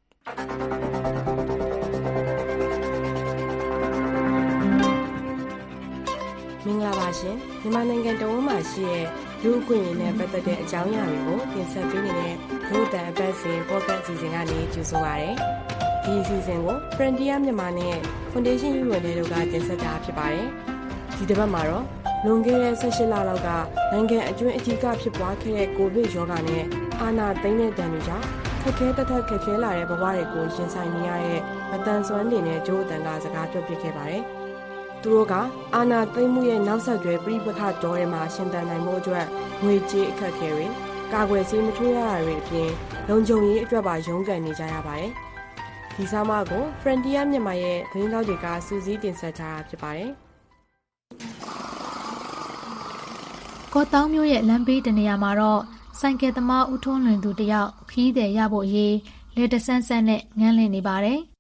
မင်္ဂလာပါရှင်မြန်မာနိုင်ငံတဝန်းမှာရှိတဲ့လူ့အခွင့်အရေးနဲ့ပတ်သက်တဲ့အကြောင်းအရာတွေကိုတင်ဆက်ပေးနေတဲ့ဒို့တန်အပတ်စဉ်ပေါ့ကတ်အစီအစဉ်ကနေကြိုဆိုပါရစေ။ဒီအစီအစဉ်ကို Frontier မြန်မာနဲ့ Foundation UN တို့ကတင်ဆက်တာဖြစ်ပါတယ်။ဒီတစ်ပတ်မှာတော့လွန်ခဲ့တဲ့18လလောက်ကနိုင်ငံအတွင်းအကြီးအကဖြစ်ပွားခဲ့တဲ့ကိုဗစ်ရောဂါနဲ့အာဏာသိမ်းတဲ့တန်တွေကြောင့်ခက်ခဲလာတဲ့ဘဝတွေကိုရင်ဆိုင်နေရတဲ့မတန်ဆွမ်းတွေနဲ့ကြိုးအတန်ကစကားပြောပြခဲ့ပါတယ်။သူတို့ကအာဏာသိမ်းမှုရဲ့နောက်ဆက်တွဲပြိပခါတော်ထဲမှာရှင်သန်နိုင်မှုအတွက်ငွေကြေးအခက်အခဲတွေကာကွယ်ဆေးမထိုးရတာတွေအပြင်လုံခြုံရေးအတွက်ပါရုန်းကန်နေကြရပါတယ်။ဒီဆောင်မကို Frontier မြန်မာရဲ့သတင်းတောက်တွေကစူးစီးတင်ဆက်ထားတာဖြစ်ပါတယ်။ကော့တောင်းမြို့ရဲ့လမ်းဘေးတနေရာမှာတော့ဆိုင်ကယ်သမားဦးထွန်းလွင်သူတယောက်ခီးတဲ့ရဖို့အရေးလေတဆန်းဆန်းနဲ့ငန်းလင့်နေပါတယ်။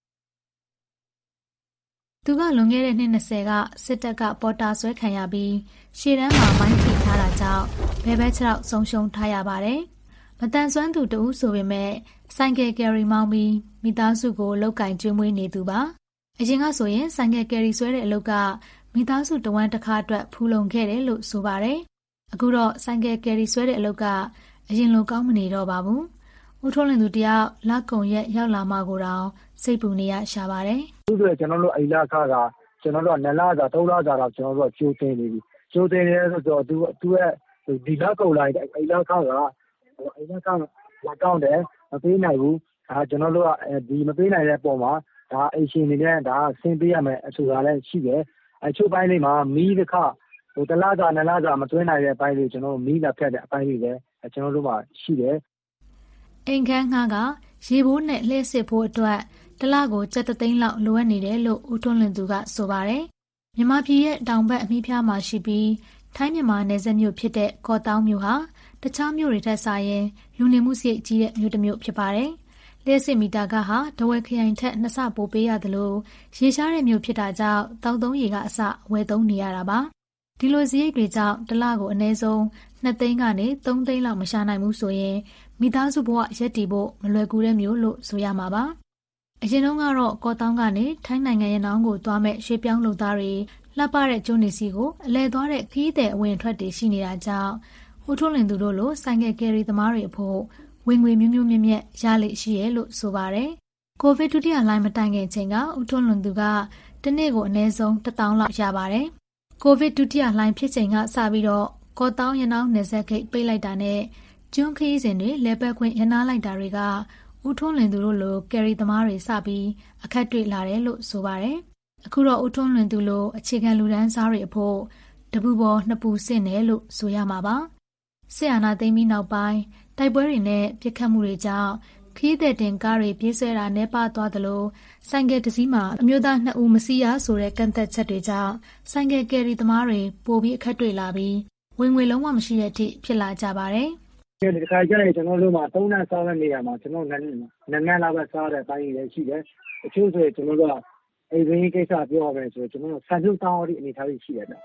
သူကလွန်ခဲ့တဲ့နှစ်20ကစစ်တပ်ကပေါ်တာဆွဲခံရပြီးရှေ့တန်းမှာမိုင်းထိထားတာကြောင့်ဘဲဘဲခြေထောက်ဆုံးရှုံးထားရပါတယ်။မတန်ဆွမ်းသူတဦးဆိုပေမဲ့ဆိုင်ကယ်ကယ်ရီမောင်းပြီးမိသားစုကိုလောက်ကင်ကျွေးမွေးနေသူပါ။အရင်ကဆိုရင်ဆိုင်ကယ်ကယ်ရီဆွဲတဲ့အလုပ်ကမိသားစုတဝမ်းတစ်ခါအတွက်ဖူလုံခဲ့တယ်လို့ဆိုပါတယ်။အခုတော့ဆိုင်ကယ်ကယ်ရီဆွဲတဲ့အလုပ်ကအရင်လိုကောင်းမနေတော့ပါဘူး။ဦးထွန်းလင်းသူတယောက်လက်ကုံရက်ရောက်လာမှကိုတောင်စိတ်ပူနေရရှာပါတယ်။သူတို့ကျွန်တော်တို့အိလာခါကကျွန်တော်တို့2လစာ3လစာတော့ကျွန်တော်တို့ကျိုးသိနေပြီ။ကျိုးသိနေရဆိုတော့သူရဲ့ဒီလက်ကုံလိုက်တဲ့အိလာခါကအိလာခါလက်ကောင်းတယ်မပေးနိုင်ဘူး။ကျွန်တော်တို့ကဒီမပေးနိုင်တဲ့ပုံမှာဒါအရှင်နေနဲ့ဒါဆင်းပေးရမယ်အဆိုတာလည်းရှိတယ်။အချို့ပိုင်းလေးမှာမီးတစ်ခါ1လစာ2လစာမသွင်းနိုင်တဲ့အပိုင်းလေးကျွန်တော်တို့မီးလက်ဖြတ်တဲ့အပိုင်းလေးလည်းကျွန်တော်တို့မှာရှိတယ်။အိမ်ခန်းငှားကရေဘိုးနဲ့လှည့်စစ်ဖို့အတွက်တလကိုကျပ်3သိန်းလောက်လိုအပ်နေတယ်လို့ဦးထွန်းလင်းသူကဆိုပါတယ်။မြန်မာပြည်ရဲ့တောင်ဘက်အမြင့်ဖျားမှာရှိပြီးထိုင်းမြန်မာနယ်စပ်မြို့ဖြစ်တဲ့ကော့တောင်းမြို့ဟာတခြားမြို့တွေထက်စာရင်လူနေမှုစရိတ်ကြီးတဲ့မြို့တစ်မြို့ဖြစ်ပါတယ်။လျှပ်စစ်မီတာကဟာတဝက်ခရိုင်ထက်2ဆပိုပေးရတယ်လို့ရေရှားတဲ့မြို့ဖြစ်တာကြောင့်တောက်သုံးရေကအစဝယ်သုံးနေရတာပါ။ဒီလိုစရိတ်တွေကြောင့်တလကိုအနည်းဆုံး2သိန်းကနေ3သိန်းလောက်မရှာနိုင်ဘူးဆိုရင်မိသားစုဘဝရက်တည်ဖို့မလွယ်ကူတဲ့မျိုးလို့ဆိုရမှာပါ။အရင်တုန်းကတော့ကော့တောင်းကနေထိုင်းနိုင်ငံရဲ့နောင်ကိုသွားမဲ့ရွှေပြောင်းလုပ်သားတွေလှပတဲ့ကျွန်းနေစီကိုအလဲသွားတဲ့ခီးတဲ့အဝင်ထွက်တွေရှိနေတာကြောင့်ဦးထွန်းလင်းသူတို့လိုဆိုင်ကယ်ကယ်ရီသမားတွေအဖို့ဝင်ငွေမျိုးမျိုးမြင့်မြတ်ရလေရှိရဲလို့ဆိုပါတယ်။ကိုဗစ်ဒုတိယလှိုင်းမတိုင်ခင်ချိန်ကဦးထွန်းလွန်သူကတစ်နေ့ကိုအနည်းဆုံး1000လောက်ရပါတယ်။ကိုဗစ်ဒုတိယလှိုင်းဖြစ်ချိန်ကစပြီးတော့ကော့တောင်းရနောင်းနယ်စပ်ဂိတ်ပိတ်လိုက်တာနဲ့ကျွန်းခရီးစဉ်တွေလဲပတ်ခွင့်ရနာလိုက်တာတွေကဦးထွန်းလွင်သူတို့လိုကယ်ရီသမားတွေစပြီးအခက်တွေ့လာတယ်လို့ဆိုပါတယ်။အခုတော့ဦးထွန်းလွင်သူလိုအခြေခံလူဒန်းစားတွေအဖို့တပူပေါ်နှစ်ပူဆင့်တယ်လို့ဆိုရမှာပါ။စစ်အာဏာသိမ်းပြီးနောက်ပိုင်းတိုက်ပွဲတွေနဲ့ပြစ်ခတ်မှုတွေကြောင့်ခရီးသည်တင်ကားတွေပြေးဆွဲတာနှဲပါသွားသလိုဆိုင်ကယ်တစ်စီးမှာအမျိုးသား2ဦးမစီးရဆိုတဲ့ကန့်သက်ချက်တွေကြောင့်ဆိုင်ကယ်ကယ်ရီသမားတွေပိုပြီးအခက်တွေ့လာပြီးဝင်ငွေလုံးဝမရှိတဲ့အထိဖြစ်လာကြပါတယ်။ဒီခါကျရင်ကျွန်တော်တို့မှာ3နှစ်စားတဲ့နေရာမှာကျွန်တော်နန်းလာပဲစားတဲ့တိုင်းတွေရှိတယ်။အချို့ဆိုကျွန်တော်တို့ကအိမ်ရင်းကိစ္စပြောရမယ်ဆိုကျွန်တော်တို့ဆန်ပြုတ်တောင်းရတဲ့အနေအထားတွေရှိရတယ်။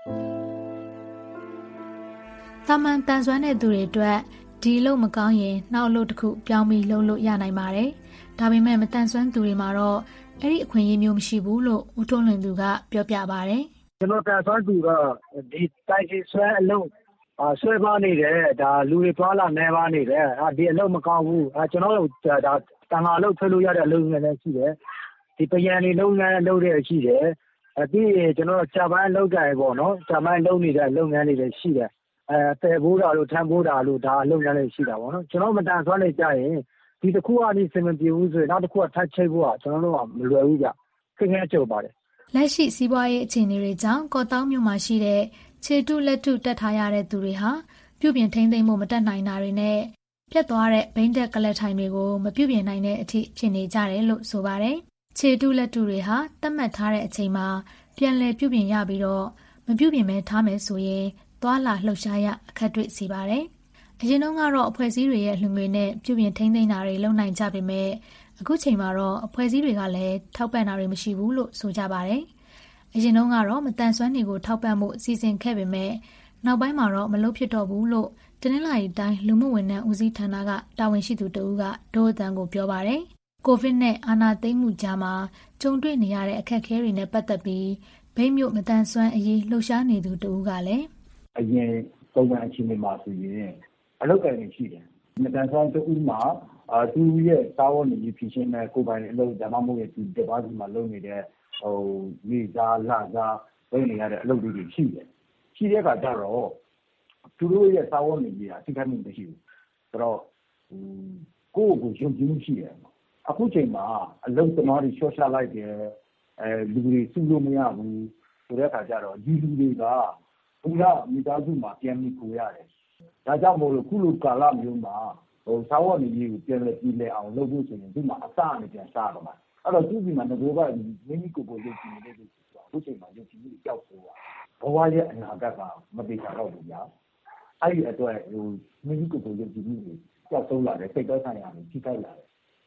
သာမန်တန်ဆွမ်းတဲ့သူတွေအတွက်ဒီလို့မကောင်းရင်နောက်လို့တစ်ခုပြောင်းပြီးလုပ်လို့ရနိုင်ပါတယ်။ဒါပေမဲ့မတန်ဆွမ်းသူတွေမှာတော့အဲ့ဒီအခွင့်အရေးမျိုးမရှိဘူးလို့ဦးထွန်းလွင်သူကပြောပြပါတယ်။ကျွန်တော်တန်ဆွမ်းသူကဒီတိုက်ကြီးဆွဲအလုံးဆွဲပါနေတယ်ဒါလူတွေသွားလာနေပါနေတယ်ဒီအလုံးမကောင်းဘူးကျွန်တော်တို့ဒါတန်ခါလုံးထွက်လို့ရတဲ့အလုံးငယ်လည်းရှိတယ်ဒီပယံတွေလုံးငန်းလုံးတဲ့ရှိတယ်ပြီးရင်ကျွန်တော်ဂျပန်လုံးကြရပေါ့နော်ဂျပန်လုံးနေတဲ့လုပ်ငန်းတွေလည်းရှိတယ်ပယ်ဘိုးတာလို့ထမ်းဘိုးတာလို့ဒါလုပ်ငန်းတွေရှိတာပေါ့နော်ကျွန်တော်မတန်ဆွမ်းနေကြရင်ဒီတစ်ခုကနေစင်မပြေဘူးဆိုရင်နောက်တစ်ခုကထပ်ချိတ်ဖို့ကကျွန်တော်တို့ကမလွယ်ဘူးကြခက်ခဲကြုံပါတယ်လက်ရှိစီးပွားရေးအခြေအနေတွေကြောင့်ကော့တောင်းမြို့မှာရှိတဲ့ခြေတုလက်တုတက်ထားရတဲ့သူတွေဟာပြုပြင်ထိန်းသိမ်းမှုမတက်နိုင်တာတွေနဲ့ပြတ်သွားတဲ့ဘိန်းတက်ကလပ်ထိုင်တွေကိုမပြုပြင်နိုင်တဲ့အထိဖြစ်နေကြတယ်လို့ဆိုပါတယ်ခြေတုလက်တုတွေဟာသတ်မှတ်ထားတဲ့အချိန်မှာပြန်လည်ပြုပြင်ရပြီးတော့မပြုပြင်မဲထားမယ်ဆိုရင်သွားလာလှုပ်ရှားရအခက်တွေ့စေပါတယ်။အရင်တုန်းကတော့အဖွဲ့အစည်းတွေရဲ့လှူငွေနဲ့ပြုပြင်ထိန်းသိမ်းတာတွေလုပ်နိုင်ကြပေမဲ့အခုချိန်မှာတော့အဖွဲ့အစည်းတွေကလည်းထောက်ပံ့တာတွေမရှိဘူးလို့ဆိုကြပါတယ်။အရင်တုန်းကတော့မတန်ဆွမ်းတွေကိုထောက်ပံ့မှုအစီအစဉ်ခဲ့ပေမဲ့နောက်ပိုင်းမှာတော့မလုပ်ဖြစ်တော့ဘူးလို့တနင်္လာရီတိုင်းလူမှုဝန်ထမ်းဦးစီးဌာနကတာဝန်ရှိသူတဦးကဒို့အတန်းကိုပြောပါတယ်။ကိုဗစ်နဲ့အာဏာသိမ်းမှုကြားမှာကြုံတွေ့နေရတဲ့အခက်အခဲတွေနဲ့ပတ်သက်ပြီးဘိန်းမြို့မတန်ဆွမ်းအရေးလှုပ်ရှားနေသူတဦးကလည်းအရင်ပုံမှန်အခြေအနေမှာဆိုရင်အလုပ်ကိုင်နေရှိတယ်။မတန်ဆွမ်းတူမှာသူရဲ့စာဝတ်နေရေးဖြစ်ခြင်းနဲ့ကိုယ်ပိုင်အလုပ်ဒါမှမဟုတ်ဒီတပါးစီမှာလုပ်နေတဲ့နေစားလစားလုပ်နေရတဲ့အလုပ်တွေရှိတယ်။ရှိတဲ့အခါကျတော့သူတို့ရဲ့စာဝတ်နေရေးအထိခိုက်မှုမရှိဘူး။ဆိုတော့ကိုယ့်ကိုယုံကြည်မှုရှိတယ်။အခုချိန်မှာအလုပ်သမားတွေရှော့ချလိုက်တယ်လူတွေစုလို့မရဘူးဆိုတဲ့အခါကျတော့ဒီလူတွေကဘုရားမိသားစုမှာပြန်ပြီးကိုရတယ်။ဒါကြောင့်မို့လို့ခုလိုကာလမျိုးမှာစာဝတ်နေရေးကိုပြန်ပြီးလဲအောင်လုပ်ဖို့ဆိုရင်ဒီမှာအစအနေပြန်စားတော့မှာ။အဲ့တော့သူဒီမှာငကိုကမိမိကိုယ်ကိုယုံကြည်နေတဲ့လူဆိုတာအခုချိန်မှာယုံကြည်မှုကြောက်ဆိုတာဘဝရဲ့အနာဂတ်ကမပေချာတော့ဘူးဗျာ။အဲ့ဒီအတွက်မိမိကိုယ်ကိုယုံကြည်မှုကြောက်ဆုံးလာတယ်စိတ်တော်ဆိုင်ရာကိုထိခိုက်လာတယ်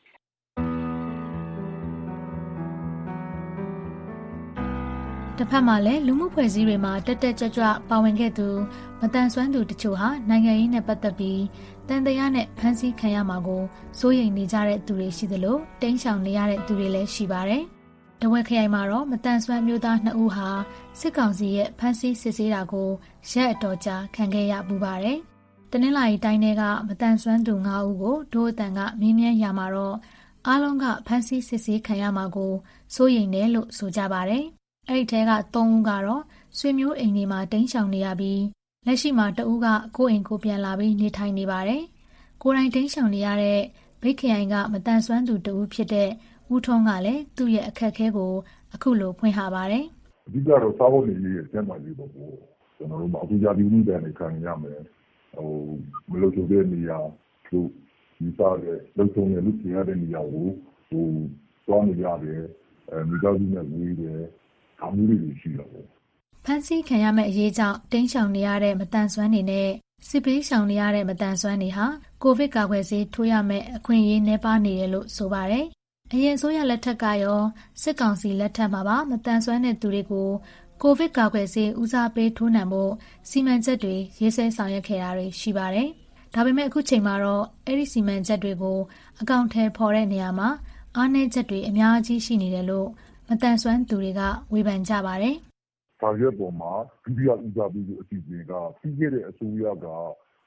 တစ်ဖက်မှာလည်းလူမှုဖွဲ့စည်းတွေမှာတက်တက်ကြွကြွပါဝင်ခဲ့သူမတန်ဆွမ်းသူတချို့ဟာနိုင်ငံရေးနဲ့ပတ်သက်ပြီးတန်တရားနဲ့ဖမ်းဆီးခံရမှာကိုစိုးရိမ်နေကြတဲ့သူတွေရှိသလိုတိမ်းရှောင်နေရတဲ့သူတွေလည်းရှိပါတယ်။တဝက်ခရိုင်မှာတော့မတန်ဆွမ်းမျိုးသား2ဦးဟာစစ်ကောင်စီရဲ့ဖမ်းဆီးစစ်ဆေးတာကိုရက်အတော်ကြာခံခဲ့ရပူပါတယ်။တနင်္လာရီတိုင်းထဲကမတန်ဆွမ်းသူ9ဦးကိုဒို့အတန်ကမင်းမြန်းရမှာတော့အားလုံးကဖမ်းဆီးစစ်ဆေးခံရမှာကိုစိုးရိမ်တယ်လို့ဆိုကြပါတယ်။အဲ့ဒီထဲက3ဦးကတော့ဆွေမျိုးအိမ်တွေမှာတိမ်းရှောင်နေရပြီးလက်ရှိမှာ2ဦးကကိုယ့်အိမ်ကိုပြန်လာပြီးနေထိုင်နေပါတယ်။ကိုယ်တိုင်တိမ်းရှောင်နေရတဲ့ဗိတ်ခရိုင်ကမတန်ဆွမ်းသူ2ဦးဖြစ်တဲ့ဦးထွန်းကလည်းသူ့ရဲ့အခက်အခဲကိုအခုလိုဖွင့်ဟပါတယ်။အဓိကတော့စားဖို့နေရေးအကျဉ်းမှလေးပေါ့ကျွန်တော်တို့အခုရာသီဥတုတန်နေခံရမယ်မလို့ဆိုတဲ့နေရာတို့ဒီစားတဲ့လုံခြုံတဲ့လူကြီးရတဲ့နေရာကိုသွားနေရတယ်မိသားစုနဲ့ဝေးတယ်အမှုတွေရှိတော့ဖန်ဆီးခံရမယ့်အရေးကြောင့်တင်းရှောင်နေရတဲ့မတန်ဆွမ်းနေနဲ့စစ်ပေးရှောင်နေရတဲ့မတန်ဆွမ်းနေဟာကိုဗစ်ကာကွယ်ဆေးထိုးရမယ့်အခွင့်အရေးနည်းပါးနေတယ်လို့ဆိုပါတယ်။အရင်ဆိုရလက်ထက်ကရောစစ်ကောင်စီလက်ထက်မှာပါမတန်ဆွမ်းတဲ့သူတွေကိုကိုဗစ်ကာကွယ်ဆေးဦးစားပေးထိုးနှံဖို့စီမံချက်တွေရေးဆွဲဆောင်ရွက်ခဲ့တာတွေရှိပါတယ်။ဒါပေမဲ့အခုချိန်မှာတော့အဲ့ဒီစီမံချက်တွေကိုအကောင့်ထဲပေါ်တဲ့နေရာမှာအားနည်းချက်တွေအများကြီးရှိနေတယ်လို့မတန်ဆွမ်းသူတွေကဝေဖန်ကြပါတယ်။ဒါရက်ပေါ်မှာဒုတိယဦးစားပေးအစီအစဉ်ကပြီးခဲ့တဲ့အစိုးရက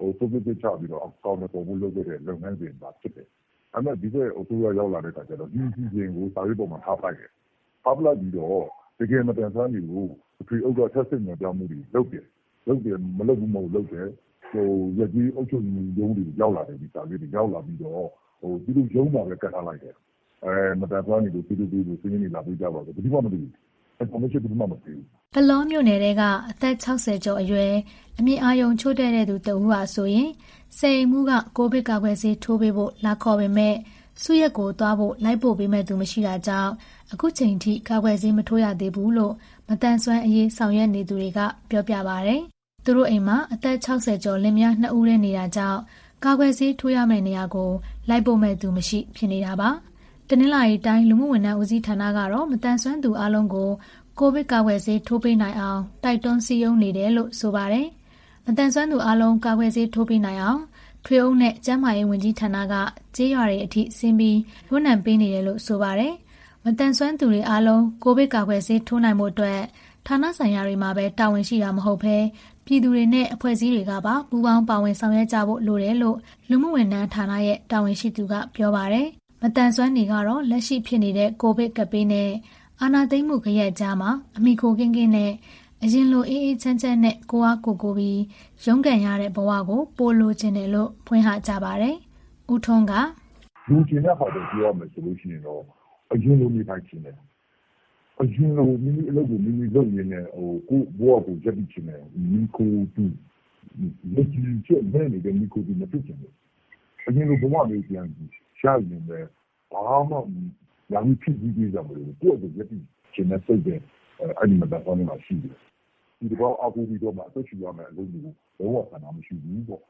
ဆိုပြစ်ချပြီးတော့အကောင့်နဲ့ပေါ်ဖို့လုပ်ခဲ့တဲ့လုပ်ငန်းစဉ်ပါဖြစ်တယ်။အဲ့မဲ့ဒီကအစိုးရရောက်လာတဲ့အခါကျတော့ဒီအစီအစဉ်ကိုစာရေးပေါ်မှာထားလိုက်တယ်။ထားလိုက်ပြီးတော့တကယ်မတန်ဆန်းတွေကိုဒီဥက္ကဋ္ဌဆက်စစ်နေကြမှုတွေလုပ်တယ်မလုပ်ဘူးမဟုတ်လုပ်တယ်ရကြီးအုပ်ချုပ်ရေးရုံးတွေရောက်လာတယ်ဒီစာလေးတွေရောက်လာပြီးတော့သူတို့ရုံးမှာပဲကတ်ထားလိုက်တယ်မတန်ဆန်းတွေကိုသူတို့ကိုစဉ်းနေလာပြီးကြပါတော့ဒီမှမသိဘူးinformation ဘယ်မှမသိဘူးပလောမြို့နယ်ကအသက်60ကျော်အရွယ်အမြင့်အာရုံချို့တဲ့သူတဦးဟာဆိုရင်စိန်မှုကကိုဗစ်ကာကွယ်ဆေးထိုးပေးဖို့လာခေါ်ပေမဲ့စုရက်ကိုသွားဖို့လိုက်ပို့ပေးမဲ့သူမရှိတာကြောင့်အခုချိန်ထိကာကွယ်ဆေးမထိုးရသေးဘူးလို့မတန်ဆွမ်းအရေးဆောင်ရွက်နေသူတွေကပြောပြပါဗျ။သူတို့အိမ်မှာအသက်60ကျော်လင်မယား2ဦးနဲ့နေတာကြောင့်ကာကွယ်ဆေးထိုးရမယ့်နေရာကိုလိုက်ပို့မဲ့သူမရှိဖြစ်နေတာပါ။တနင်္လာရီတိုင်းလူမှုဝန်ထမ်းဦးစီးဌာနကတော့မတန်ဆွမ်းသူအလုံးကိုကိုဗစ်ကာကွယ်ဆေးထိုးပေးနိုင်အောင်တိုက်တွန်းစည်းရုံးနေတယ်လို့ဆိုပါတယ်။မတန်ဆွမ်းသူအလုံးကာကွယ်ဆေးထိုးပေးနိုင်အောင်ထွေအုပ်နဲ့ကျန်းမာရေးဝန်ကြီးဌာနကကြေးရွာတွေအထိဆင်းပြီးဝန်ထမ်းပေးနေတယ်လို့ဆိုပါတယ်။မတန်ဆွမ်းသူတွေအားလုံးကိုဗစ်ကာကွယ်ဆေးထိုးနိုင်မှုအတွက်ဌာနဆိုင်ရာတွေမှာပဲတာဝန်ရှိတာမဟုတ်ဘဲပြည်သူတွေနဲ့အဖွဲ့အစည်းတွေကပါပူးပေါင်းပါဝင်ဆောင်ရွက်ကြဖို့လိုတယ်လို့လူမှုဝန်ထမ်းဌာနရဲ့တာဝန်ရှိသူကပြောပါတယ်။မတန်ဆွမ်းတွေကတော့လက်ရှိဖြစ်နေတဲ့ကိုဗစ်ကပ်ဘေးနဲ့အာဏာသိမ်းမှုခရက်ကြားမှာအမိခိုကင်းကင်းနဲ့အရင်လိုအေးအေးချမ်းချမ်းနဲ့ကိုအားကိုပြီးရုန်းကန်ရတဲ့ဘဝကိုပိုလိုချင်တယ်လို့ဖွင့်ဟကြပါတယ်။ဦးထွန်းကလူကျင်တဲ့ဟာတွေပြောရမယ်ဆိုလို့ရှိရင်တော့အရင်လိုနေထိုင်ခြင်းတယ်။အရင်လိုမိမိအလုပ်ကိုမိမိလုပ်ရင်းနဲ့ကိုဘဝကိုရပ်ပြီးခြင်းတယ်မိခိုတူလက်ကြီးချက်နဲ့နေတဲ့မိခိုတူမဖြစ်ခြင်းတယ်။အရင်လိုဘဝလေးပြန်ရှားရင်လည်းဘာမှရာမဖြစ်ပြီးကြမလို့ကိုယ့်ကိုရပ်ပြီးခြင်းနဲ့စိတ်တဲ့အဲ့ဒီမှာတော့နေမှာရှိတယ်။ဒီတော့အကူပြီးတော့မှအသက်ရှူရမယ်အလုပ်ကိုဘောဝဆန္ဒမရှိဘူးပေါ့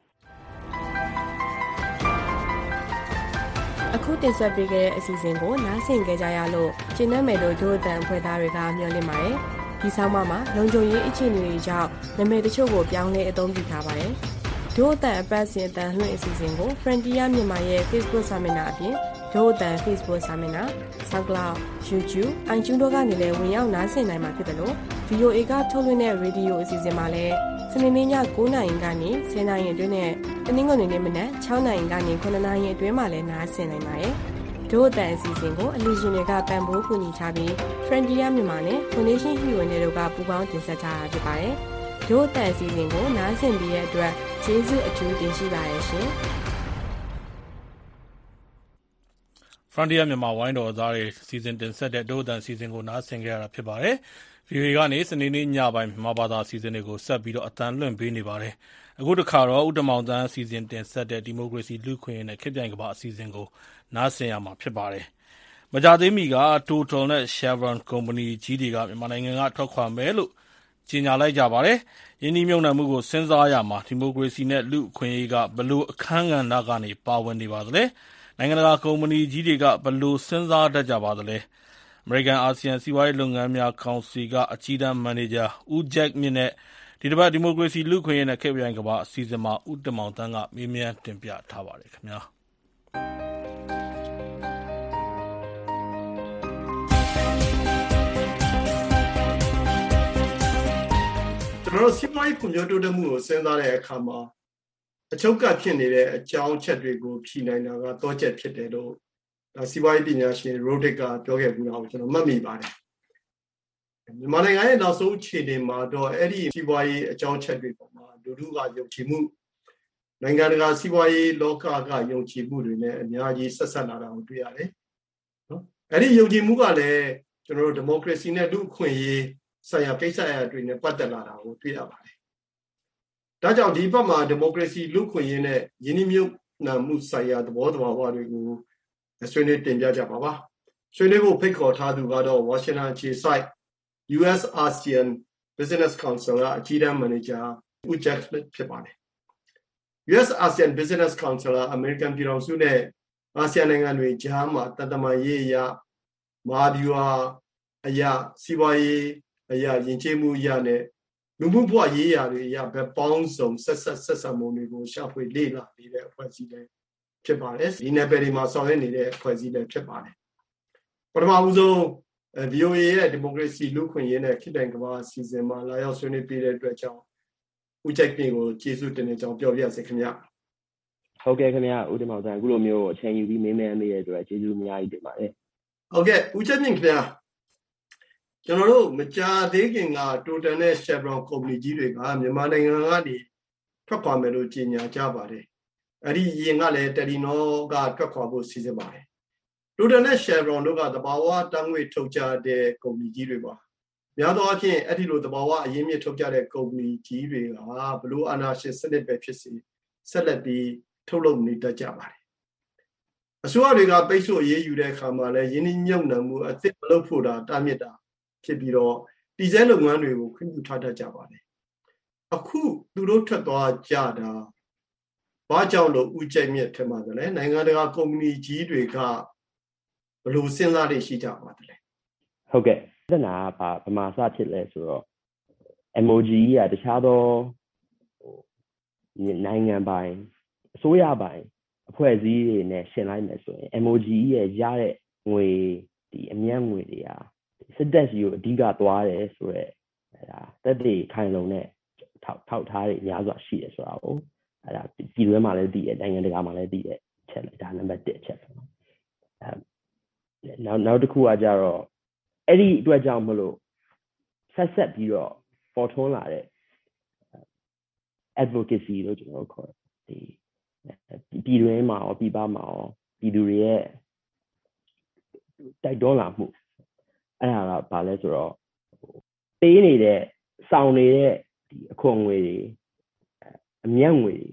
အခုတင်ဆက်ပေးခဲ့တဲ့အစီအစဉ်ကိုနားဆင်ကြကြရလို့ကျင်းနှံ့မယ်လို့ဒို့အတန်အဖွဲ့သားတွေကမျှော်လင့်ပါတယ်ဒီဆောင်းပါမှာလုံခြုံရေးအခြေအနေတွေကြောင့်နာမည်တချို့ကိုပြောင်းလဲအသုံးပြုထားပါတယ်ဒို့အတန်အပတ်စဉ်အတန်လွှင့်အစီအစဉ်ကို Frontier မြန်မာရဲ့ Facebook စာမျက်နှာအပြင်ဒို့အတန် Facebook စာမျက်နှာ SoundCloud YouTube iTunes တို့ကနေလည်းဝင်ရောက်နားဆင်နိုင်မှာဖြစ်တယ်လို့ VOA ကထုတ်လွှင့်တဲ့ရေဒီယိုအစီအစဉ်မှာလည်းစနေနေ့ည9:00 နာရီကနေ10:00 နာရီအတွင်းနဲ့တနင်္ဂနွေနေ့မနက်6:00 နာရီကနေ9:00 နာရီအတွင်းမှာလည်းနားဆင်နိုင်ပါတယ်။ဒို့အတန်အစီအစဉ်ကိုအလီရှင်တွေကပံ့ပိုးကူညီထားပြီး Frontier မြန်မာနဲ့ Foundation Human တို့ကပူးပေါင်းတင်ဆက်ထားတာဖြစ်ပါတယ်။ဒို့အတန်အစီအစဉ်ကိုနားဆင်ပြီးတဲ့အတွက်ကျေးဇူးအထူးတင်ရှိပါတယ်ရှင်။ Frontier မြန်မာဝိုင်းတော်သားတွေစီစဉ်တင်ဆက်တဲ့ဒို့အတန်အစီအစဉ်ကိုနားဆင်ကြရတာဖြစ်ပါတယ်။ VOA ကနေစနေနေ့ညပိုင်းမြန်မာဘာသာအစီအစဉ်တွေကိုဆက်ပြီးတော့အသံလွှင့်ပေးနေပါတယ်။အခုတစ်ခါတော့ဦးတမောင်သန်းအစီအစဉ်တင်ဆက်တဲ့ဒီမိုကရေစီလူ့ခွင့်ရေးနဲ့ခေတ်ပြိုင်ကမ္ဘာအစီအစဉ်ကိုနားဆင်ရမှာဖြစ်ပါတယ်။မကြာသေးမီက Total နဲ့ Chevron ကုမ္ပဏီကြီးတွေကမြန်မာနိုင်ငံကထွက်ခွာမယ်လို့ကြေညာလိုက်ကြပါတယ်။ယင်းဒီမြုံနယ်မှုကိုစဉ်းစားရမှာဒီမိုကရေစီနဲ့လူ့အခွင့်အရေးကဘလို့အခန်းကဏ္ဍကနေပါဝင်နေပါသလဲ။နိုင်ငံတကာကုမ္ပဏီကြီးတွေကဘလို့စဉ်းစားတတ်ကြပါသလဲ။အမေရိကန်အာဆီယံစီးပွားရေးလုပ်ငန်းများကောင်စီကအကြီးတန်းမန်နေဂျာဦးဂျက်မြင့်နဲ့ဒီတစ်ပတ်ဒီမိုကရေစီလူ့ခွင့်ရေးနဲ့ခေတ်ပြိုင်ကမ္ဘာအစီအစဉ်မှာဦးတမောင်သန်းကမေးမြန်းတင်ပြထားပါတယ်ခင်ဗျာကျွန်တော်စီးပွားရေးဖွံ့ဖြိုးတိုးတက်မှုကိုစဉ်းစားတဲ့အခါမှာအချုပ်ကဖြစ်နေတဲ့အကြောင်းချက်တွေကိုဖြေနိုင်တာကတော့ချက်ဖြစ်တယ်လို့စီးပွားရေးပညာရှင် Roddick ကပြောခဲ့ဘူးတော့ကျွန်တော်မှတ်မိပါတယ်မြန်မာနိုင်ငံရဲ့နောက်ဆုံးအခြေအနေမှာတော့အဲ့ဒီစီးပွားရေးအကြောင်းချက်တွေပေါ်မှာလူထုကယုံကြည်မှုနိုင်ငံတကာစီးပွားရေးလောကကယုံကြည်မှုတွေနဲ့အများကြီးဆက်ဆက်လာတာကိုတွေ့ရတယ်နော်အဲ့ဒီယုံကြည်မှုကလည်းကျွန်တော်တို့ဒီမိုကရေစီနဲ့လူ့အခွင့်အရေးဆိုင်ရာကိစ္စရပ်တွေနဲ့ပတ်သက်လာတာကိုတွေ့ရပါတယ်ဒါကြောင့်ဒီဘက်မှာဒီမိုကရေစီလူ့အခွင့်အရေးနဲ့ယင်းနှမြုပ်နှံမှုဆိုင်ရာသဘောတဘာဝတွေကိုဆွေးနွေးတင်ပြကြပါပါဆွေးနွေးဖို့ဖိတ်ခေါ်ထားသူကတော့ Washington အခြေစိုက် US ASEAN Business Council ကအကြီးတန်းမန်နေဂျာဦးဂျက်ဖြစ်ပါတယ် US ASEAN Business Council ကအမေရိကန်ပြည်ထောင်စုနဲ့အာဆီယံနိုင်ငံတွေကြားမှာတသမန်ရေးအရာမဟာဗျူဟာအရာစီးပွားရေးအရာယဉ်ကျေးမှုအရာနဲ့လူမှုဘဝရေးရာတွေအရာဘက်ပေါင်းစုံဆက်ဆံမှုတွေကိုရှာဖွေလေ့လာနေတဲ့အဖွဲ့အစည်းတွေဖြစ်ပါတယ်ဒီနယ်ပယ်တွေမှာဆောင်ရွက်နေတဲ့အဖွဲ့အစည်းတွေဖြစ်ပါတယ်ပထမဦးဆုံးVOA ရဲ့ဒီမိုကရေစီလူ့ခွင့်ရေးနဲ့ခေတ်ပြိုင်ကမ္ဘာအစီအစဉ်မှာလာရောက်ဆွေးနွေးပေးတဲ့အတွက်ကြောင့်ဦးကျိုက်မြင့်ကိုကျေးဇူးတင်တဲ့အကြောင်းပြောပြရစေခင်ဗျဟုတ်ကဲ့ခင်ဗျဦးတင်မောင်တန်အခုလိုမျိုးအချိန်ယူပြီးမေးမြန်းမိတဲ့အတွက်ကျေးဇူးအများကြီးတင်ပါတယ်ဟုတ်ကဲ့ဦးကျိုက်မြင့်ခင်ဗျကျွန်တော်တို့မကြာသေးခင်က Total နဲ့ Chevron ကုမ္ပဏီကြီးတွေကမြန်မာနိုင်ငံကနေထွက်ခွာမယ်လို့ကြေညာကြပါတယ်အဲ့ဒီရင်ကလည်း Telenor ကထွက်ခွာဖို့စီစဉ်ပါတယ် Total နဲ့ Chevron တို့ကသဘာဝတန်းငွေထုတ်ကြတဲ့ကုမ္ပဏီကြီးတွေပါများသောအားဖြင့်အဲ့ဒီလိုသဘာဝအရင်းမြစ်ထုတ်ကြတဲ့ကုမ္ပဏီကြီးတွေကဘလို့အာဏာရှင်စနစ်ပဲဖြစ်စီဆက်လက်ပြီးထုတ်လုပ်နေတတ်ကြပါတယ်အစိုးရတွေကပိတ်ဆို့အရေးယူတဲ့အခါမှာလည်းယင်းနှိမ့်ညွတ်နှံမှုအသစ်မလုပ်ဖို့တာမြစ်တာဖြစ်ပြီးတော့တည်ဆဲလုပ်ငန်းတွေကိုခွင့်ပြုထားတတ်ကြပါတယ်အခုသူတို့ထွက်သွားကြတာဘာကြောင့်လို့ဦးကျိုက်မြင့်ထင်ပါတယ်လဲနိုင်ငံတကာကုမ္ပဏီကြီးတွေကဘလို့စဉ်းစားနေရှိကြပါတယ်လဲဟုတ်ကဲ့ပြဿနာကဘာမှစဖြစ်လဲဆိုတော့ MOGE ကတခြားသောနိုင်ငံပိုင်အစိုးရပိုင်အဖွဲ့အစည်းတွေနဲ့ရှင်းလိုက်မယ်ဆိုရင် MOGE ရဲ့ရတဲ့ငွေဒီအမြတ်ငွေတွေကစစ်တပ်စီကိုအဓိကသွားတယ်ဆိုတော့တက်တွေခိုင်လုံတဲ့ထောက်ထားတွေအများစွာရှိတယ်ဆိုတာကိုအဲ့ဒါပြည်တွင်းမှာလည်းသိတယ်နိုင်ငံတကာမှာလည်းသိတယ်ချက်လိုက်ဒါနံပါတ်1ချက်ပဲနောက်တစ်ခုကကြတော့အဲ့ဒီအတွက်ကြောင့်မလို့ဆက်ပြီးတော့ပေါ်ထွန်းလာတဲ့ advocacy လို့ကျွန်တော်ခေါ်တယ်ဒီပြည်တွင်းမှာရောပြည်ပမှာရောပြည်သူတွေရဲ့တိုက်တွန်းလာမှုအဲ့ဒါကဘာလဲဆိုတော့ပေးနေတဲ့စောင်းနေတဲ့ဒီအခွန်ငွေတွေအမြတ်ငွေ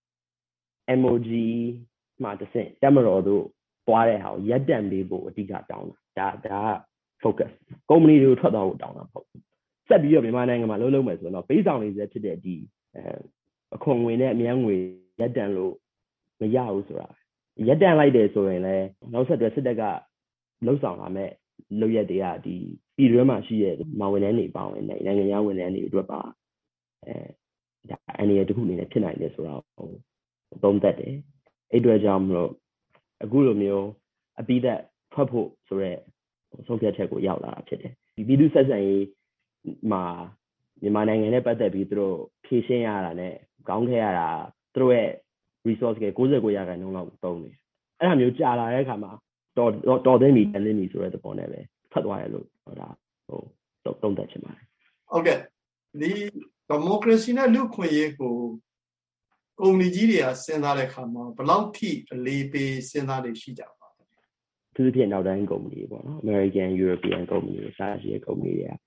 MOGE မှာတစ်ဆင့်တက်မတော်တို့ပွားတဲ့ဟာကိုရပ်တန့်ပေးဖို့အဓိကတောင်းတာဒါက focus ကုမ္ပဏီတွေကိုထွက်သွားဖို့တောင်းတာပေါ့ဆက်ပြီးတော့မြန်မာနိုင်ငံမှာလုံးမယ်ဆိုတော့ပေးဆောင်နေစေဖြစ်တဲ့ဒီအခွန်ငွေနဲ့အမြတ်ငွေရပ်တန့်လို့မရဘူးဆိုတာရပ်တန့်လိုက်တယ်ဆိုရင်လည်းနောက်ဆက်တွဲစစ်တပ်ကလှုပ်ဆောင်လာမဲ့လုပ်ရက်တွေကဒီပြည်တွင်းမှာရှိတဲ့မဝန်ထမ်းတွေပေါင်းနေနိုင်ငံခြားဝန်ထမ်းတွေအတွက်ပါဒါအနေနဲ့တခုအနေနဲ့ဖြစ်နိုင်တယ်ဆိုတာကိုသုံးသပ်တယ်အဲ့အတွက်ကြောင့်မလို့အခုလိုမျိုးအပိသက်ထွက်ဖို့ဆိုရဲဆုံးဖြတ်ချက်ကိုရောက်လာတာဖြစ်တယ်ဒီပြည်သူဆက်ဆံရေးမှာမြန်မာနိုင်ငံနဲ့ပတ်သက်ပြီးသူတို့ဖြည့်ရှင်းရတာနဲ့ကောင်းခဲ့ရတာသူတို့ရဲ့ resource က99%လောက်သုံးနေအဲ့ဒါမျိုးကြာလာတဲ့အခါမှာတော်သိပြီတန်သိပြီဆိုတဲ့သဘောနဲ့ပဲဖတ်သွားရလို့ဒါသုံးသပ်ချင်ပါတယ်ဟုတ်ကဲ့ဒီ democracy နဲ့လူခွင့်ရေးကိုကုမ္ပဏီကြီးတွေကစဉ်းစားတဲ့အခါမှာဘယ်လောက်ထိအလေးပေးစဉ်းစားနေရှိကြပါလဲသူတို့ဖြစ်နောက်တိုင်းကုမ္ပဏီပေါ့နော် American European ကုမ္ပဏီတွေစားရှိတဲ့ကုမ္ပဏီတွေက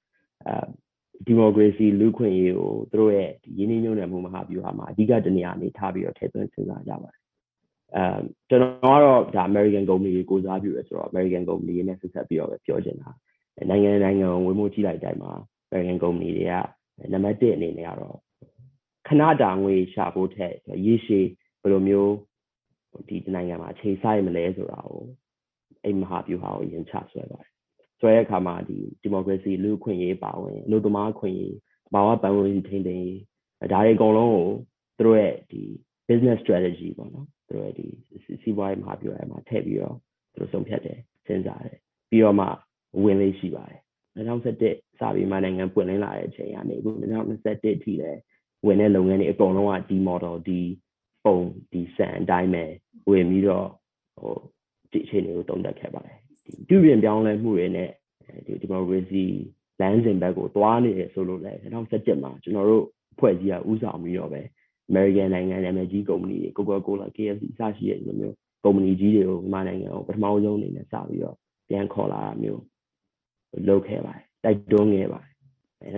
democracy လူခွင့်ရေးကိုသူတို့ရဲ့ရင်းနှီးမြှုပ်နှံမှုမဟာဗျူဟာမှာအဓိကတနေရာနေထားပြီးတော့ထည့်သွင်းစဉ်းစားကြပါတယ်ကျွန်တော်ကတော့ဒါ American ကုမ္ပဏီကိုစားပြုရဆိုတော့ American ကုမ္ပဏီနဲ့ဆက်ဆက်ပြီးတော့ပဲပြောချင်တာနိုင်ငံကိုဝင်မှုကြည့်လိုက်တိုင်းမှာ American ကုမ္ပဏီတွေကနံပါတ်1အနေနဲ့ကတော့ခဏတာငွေရှာဖို့ထက်ရေရှည်ဘယ်လိုမျိုးဒီနိုင်ငံမှာအခြေစိုက်မလဲဆိုတာကိုအဲ့မဟာဗျူဟာကိုရင်ချဆွဲပါတယ်ဆွဲတဲ့အခါမှာဒီ democracy လူခွင့်ရေးပါဝင်လူသမားခွင့်ရေးဘာဝပတ်ဝန်းကျင်ထိန်းသိမ်းရေးဒါတွေအကုန်လုံးကိုသူတို့ရဲ့ဒီ business strategy ပေါ့နော်သူတို့ရဲ့ဒီစီးပွားရေးမဟာဗျူဟာမှာထည့်ပြီးတော့သူတို့ဆုံးဖြတ်တယ်စဉ်းစားတယ်ပြီးတော့မှဝင်လေးရှိပါတယ်2021စပြီးမှနိုင်ငံပွင့်လင်းလာတဲ့အချိန်ကနေအခု2021အထိလည်းဝင်တဲ့လုပ်ငန်းတွေအကုန်လုံးကဒီ model ဒီပုံဒီစံအတိုင်းပဲဝင်ပြီးတော့ဒီအခြေအနေကိုသုံးသပ်ခဲ့ပါတယ်ဒီပြုပြင်ပြောင်းလဲမှုတွေနဲ့ဒီ democracy လမ်းစဉ်ဘက်ကိုသွားနေတယ်ဆိုလို့လည်း2017မှာကျွန်တော်တို့အဖွဲ့အစည်းကဥဆောင်ပြီးတော့ပဲ American နိုင်ငံနာမည်ကြီးကုမ္ပဏီတွေ Coca-Cola KFC စရှိတဲ့လိုမျိုးကုမ္ပဏီကြီးတွေကိုမြန်မာနိုင်ငံကိုပထမဆုံးအနေနဲ့စပြီးတော့ပြန်ခေါ်လာတာမျိုးလုပ်ခဲ့ပါတယ်တိုက်တွန်းခဲ့ပါတယ်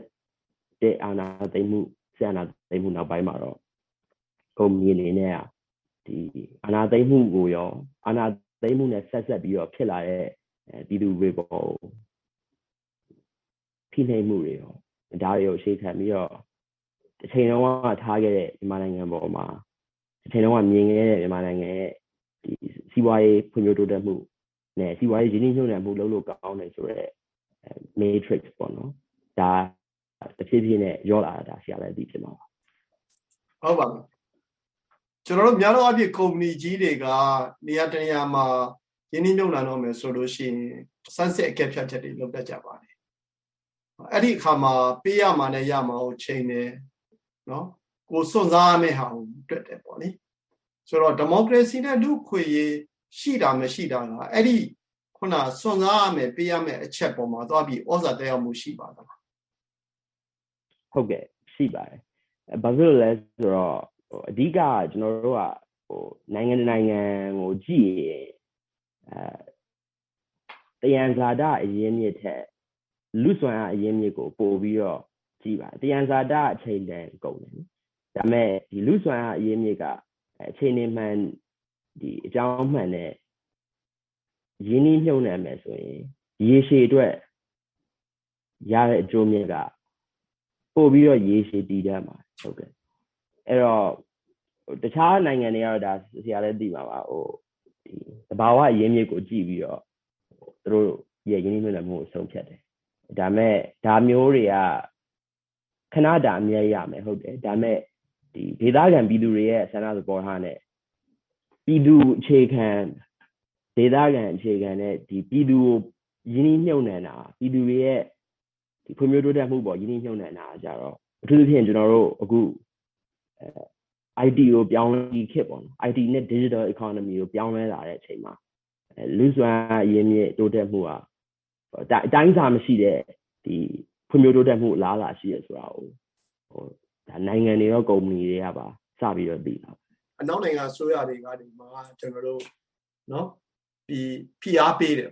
2021အာဏာသိမ်းမှုဆန္ဒသိမ်းမှုနောက်ပိုင်းမှာတော့ကုမ္ပဏီအနေနဲ့ဒီအာဏာသိမ်းမှုကိုရောအာဏာသိမ်းမှုနဲ့ဆက်ပြီးတော့ဖြစ်လာတဲ့ပြည်သူတွေပေါ်ဖိနှိပ်မှုတွေရောဒါတွေကိုအခြေခံပြီးတော့တစ်ချိန်လုံးကထားခဲ့တဲ့မြန်မာနိုင်ငံပေါ်မှာတစ်ချိန်လုံးကမြင်ခဲ့တဲ့မြန်မာနိုင်ငံရဲ့ဒီစီးပွားရေးဖွံ့ဖြိုးတိုးတက်မှုနဲ့စီးပွားရေးရင်းနှီးမြှုပ်နှံမှုလုပ်လို့ကောင်းတယ်ဆိုတော့ matrix ပေါ့နော်ဒါတစ်ဖြည်းဖြည်းနဲ့ရောလာတာဆရာလည်းသိဖြစ်မှာပါဟုတ်ပါဘူးကျွန်တော်တို့များသောအားဖြင့်ကုမ္ပဏီကြီးတွေကနေရာတနေရာမှာရင်းနှီးမြှုပ်နှံတော့မယ်ဆိုလို့ရှိရင်စမ်းစစ်အကဲဖြတ်ချက်တွေလုပ်တတ်ကြပါတယ်အဲ့ဒီအခါမှာပေးရမှာနဲ့ရမှာကိုချိန်တယ်နော်ကိုစွန့်စားရမယ့်ဟာကိုတွေ့တယ်ပေါ့လေဆိုတော့ဒီမိုကရေစီနဲ့လူခွေရေးရှိတာမရှိတာကအဲ့ဒီခုနစွန့်စားရမယ်ပေးရမယ်အချက်ပေါ်မှာသွားပြီးဩဇာတက်ရောက်မှုရှိပါသလားဟုတ်ကဲ့ရှိပါတယ်ဘာဖြစ်လို့လဲဆိုတော့အဓိကကျွန်တော်တို့ကနိုင်ငံကိုကြည့်ရင်တယံဇာတအရင်းမြစ်ထက်လူစွမ်းအားအရင်းမြစ်ကိုပို့ပြီးတော့ကြည့်ပါတယံဇာတအချိန်တန်ကုန်တယ်ဒါပေမဲ့ဒီလူစွမ်းအားအရင်းမြစ်ကအချိန်နေမှန်ဒီအကြောင်းမှန်နဲ့ရင်းနှီးမြှုပ်နှံမယ်ဆိုရင်ရေရှည်အတွက်ရတဲ့အကျိုးမြတ်ကပို့ပြီးတော့ရေရှည်တည်တတ်မှာဟုတ်ကဲ့အဲ့တော့တခြားနိုင်ငံတွေကတော့ဒါဆရာလည်းသိမှာပါဒီသဘာဝအရင်းမြစ်ကိုကြည့်ပြီးတော့သူတို့ရဲ့ရင်းနှီးမြှုပ်နှံမှုကိုဆုံးဖြတ်တယ်ဒါမဲ့ဒါမျိုးတွေကခဏတာအမြဲရမယ်ဟုတ်တယ်ဒါမဲ့ဒီဒေသခံပြည်သူတွေရဲ့ဆန္ဒသဘောထားနဲ့ပြည်သူအခြေခံဒေသခံအခြေခံနဲ့ဒီပြည်သူကိုရင်းနှီးမြှုပ်နှံတာပြည်သူတွေရဲ့ဒီဖွံ့ဖြိုးတိုးတက်မှုပေါ်ရင်းနှီးမြှုပ်နှံတာကြတော့အထူးသဖြင့်ကျွန်တော်တို့အခုIT ကိုပြောင်းလဲပြီးခေတ်ပေါ့နော် IT နဲ့ digital economy ကိုပြောင်းလဲလာတဲ့အချိန်မှာလူစွမ်းအရင်းမြစ်တိုးတက်မှုကအတိုင်းအတာမရှိတဲ့ဒီဖွံ့ဖြိုးတိုးတက်မှုအလားအလာရှိရဆိုတာကိုဒါနိုင်ငံတွေရောကုမ္ပဏီတွေကပါစပြီးတော့သိတာအနောက်နိုင်ငံအစိုးရတွေကနေမှကျွန်တော်တို့နော်ဒီဖိအားပေးတယ်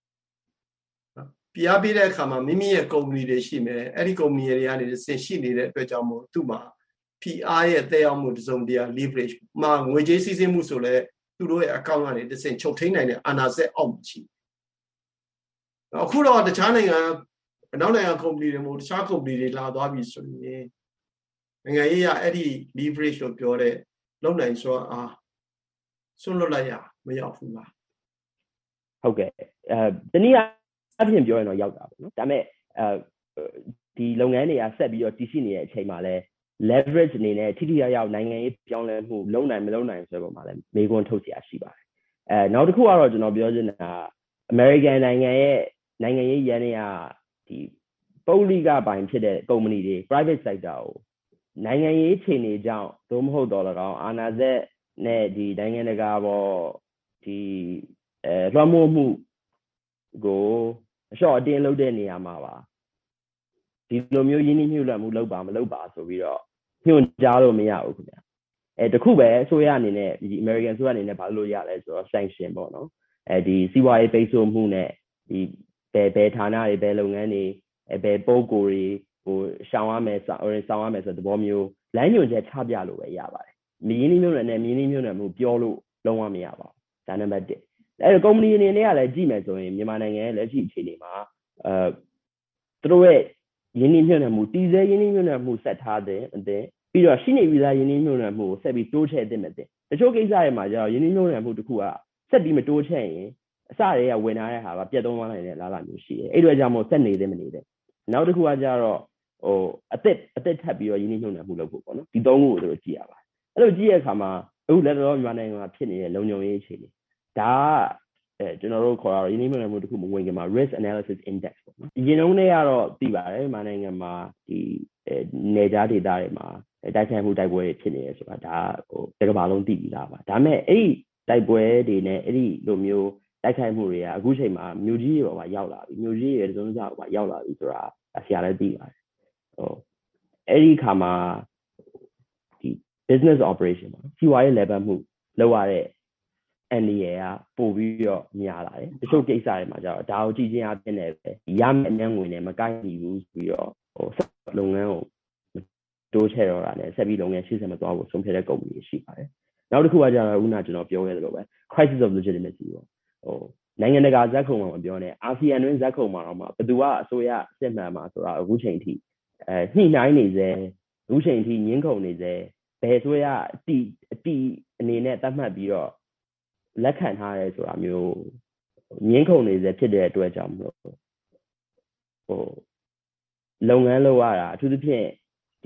ဖိအားပေးတဲ့အခါမှာမိမိရဲ့ကုမ္ပဏီတွေရှိမယ်အဲ့ဒီကုမ္ပဏီတွေကနေဆင်ရှိနေတဲ့အတွက်ကြောင့်မို့သူ့မှာဖိအားရဲ့တက်ရောက်မှုတစုံတရာ leverage မှာငွေကြေးစီးဆင်းမှုဆိုလဲသူတို့ရဲ့ account ကနေတစ်ဆင့်ချုပ်ထိန်းနိုင်တဲ့အာဏာစက်အောက်မှာရှိအခုတော့တခြားနိုင်ငံအနောက်နိုင်ငံကုမ္ပဏီတွေမို့တခြားကုမ္ပဏီတွေလာသွားပြီဆိုရင်နိုင်ငံရေးရအဲ့ဒီ leverage လို့ပြောတဲ့လုံနိုင်စွာအားဆွလွတ်လိုက်ရမရောက်ဘူးလားဟုတ်ကဲ့တနည်းအားဖြင့်ပြောရင်တော့ရောက်တာပေါ့နော်ဒါပေမဲ့ဒီလုပ်ငန်းတွေကဆက်ပြီးတော့တည်ရှိနေတဲ့အချိန်မှာလဲ leverage အနေနဲ့ထိထိရောက်နိုင်ငံရေးပြောင်းလဲမှုလုံနိုင်မလုံနိုင်ဆိုတဲ့ပုံမှာလဲမေးခွန်းထုတ်เสียရှိပါတယ်နောက်တစ်ခုကတော့ကျွန်တော်ပြောချင်တာ American နိုင်ငံရဲ့နိုင်ငံရေးရန်နေရဒီပုဂ္ဂလိကပိုင်းဖြစ်တဲ့ကုမ္ပဏီတွေ private sector ကိုနိုင်ငံရေးအခြေအနေကြောင့်သို့မဟုတ်တော့၎င်းအာဏာစက်နဲ့ဒီနိုင်ငံတကာပေါ်ဒီလွှမ်းမိုးမှုကိုအလျှော့အတင်းလုပ်တဲ့နေရာမှာပါဒီလိုမျိုးရင်းနှီးမြှုပ်နှံမှုလုပ်ပါမလုပ်ပါဆိုပြီးတော့ညွှန်ကြားလို့မရဘူးခင်ဗျတခုပဲအစိုးရအနေနဲ့ဒီ American အစိုးရအနေနဲ့ဘာလို့ရလဲဆိုတော့ sanction ပေါ့နော်ဒီစီးပွားရေးပိတ်ဆို့မှုနဲ့ဒီဘယ်ဌာနတွေဘယ်လုပ်ငန်းတွေဘယ်ပုဂ္ဂိုလ်တွေဟိုရှောင်ရမယ်ဆောင်ရမယ်ဆိုတဲ့သဘောမျိုးလမ်းညွှန်ချက်ချပြလို့ပဲရပါတယ်ရင်းနှီးမြှုပ်နှံနဲ့ရင်းနှီးမြှုပ်နှံမှုပြောလို့လုံးဝမရပါဘူးဒါနံပါတ်1အဲ့တော့ကုမ္ပဏီအနေနဲ့ကလည်းကြည့်မယ်ဆိုရင်မြန်မာနိုင်ငံရဲ့လက်ရှိအခြေအနေမှာသူတို့ရဲ့ရင်းနှီးမြှုပ်နှံမှုတည်ဆဲရင်းနှီးမြှုပ်နှံမှုဆက်ထားတဲ့အတဲ့ပြီးတော့ရှိနေပြီးသားရင်းနှီးမြှုပ်နှံမှုကိုဆက်ပြီးတိုးချဲ့သင့်တယ်တချို့ကိစ္စတွေမှာကျတော့ရင်းနှီးမြှုပ်နှံမှုတစ်ခုကဆက်ပြီးမတိုးချဲ့ရင်အစတွေကဝင်လာတဲ့ဟာကပြတ်သုံးသွားနိုင်တဲ့လားလာမျိုးရှိတယ်အဲ့ဒီတော့ကြောင့်မို့ဆက်နေသေးမနေသေးနောက်တစ်ခုကကျတော့အသက်ထပ်ပြီးတော့ရင်းနှီးမြှုပ်နှံမှုလုပ်ဖို့ပေါ့နော်ဒီသုံးခုကိုတို့ကြည့်ရပါတယ်အဲ့လိုကြည့်ရတဲ့အခါမှာအခုလက်တော်မြန်မာနိုင်ငံမှာဖြစ်နေတဲ့လုံခြုံရေးအခြေအနေဒါကျွန်တော်တို့ခေါ်ရတော့ရင်းနှီးမြှုပ်နှံမှုတစ်ခုမဝင်ခင်မှာ risk analysis index ပေါ့နော်ဒီရင်လုံးတွေကတော့သိပါတယ်မြန်မာနိုင်ငံမှာဒီနေကြားဒေသတွေမှာတိုက်ခိုက်မှုတိုက်ပွဲတွေဖြစ်နေတယ်ဆိုတာဒါဟိုတစ်ကမ္ဘာလုံးသိပြီးသားပါဒါပေမဲ့အဲ့ဒီတိုက်ပွဲတွေနဲ့အဲ့ဒီလိုမျိုးတိုက်ခိုက်မှုတွေကအခုချိန်မှာမြို့ကြီးတွေပေါ်မှာရောက်လာပြီမြို့ကြီးတွေသုံးစားပေါ်မှာရောက်လာပြီဆိုတာဆရာလည်းသိပါတယ်ဟိုအဲ့ဒီခါမှာဒီ business operation ပေါ့စီးပွားရေးလည်ပတ်မှုလုပ်ရတဲ့အန်ဒီရကပို့ပြီးတော့များလာတယ်တချို့ကိစ္စတွေမှာကျတော့ဒါကိုကြည့်ချင်းအဖြစ်နဲ့ပဲရမယ့်အမြတ်ငွေနဲ့မကိုက်ညီဘူးပြီးတော့ဟိုလုပ်ငန်းကိုတိုးချဲ့တော့တာနဲ့ဆက်ပြီးလုပ်ငန်းရှေ့ဆက်မသွားဘူးဆုံးဖြတ်တဲ့ကုမ္ပဏီရှိပါတယ်နောက်တစ်ခုကကျတော့ဦးနာကျွန်တော်ပြောခဲ့သလိုပဲ crisis of legitimacy ပေါ့ဟိုနိုင်ငံတကာဇက်ခုံမှာမပြောနဲ့အာဆီယံတွင်းဇက်ခုံမှာတော့မှဘယ်သူကအစိုးရစစ်မှန်မှာဆိုတာအခုချိန်ထိညှိနှိုင်းနေစေအခုချိန်ထိငင်းခုန်နေစေဘယ်အစိုးရအတီအနေနဲ့သတ်မှတ်ပြီးတော့လက်ခံထားရဲဆိုတာမျိုးငင်းခုန်နေစေဖြစ်တဲ့အတွက်ကြောင့်မလို့ဟိုလုပ်ငန်းလုပ်ရတာအထူးသဖြင့်ဒီ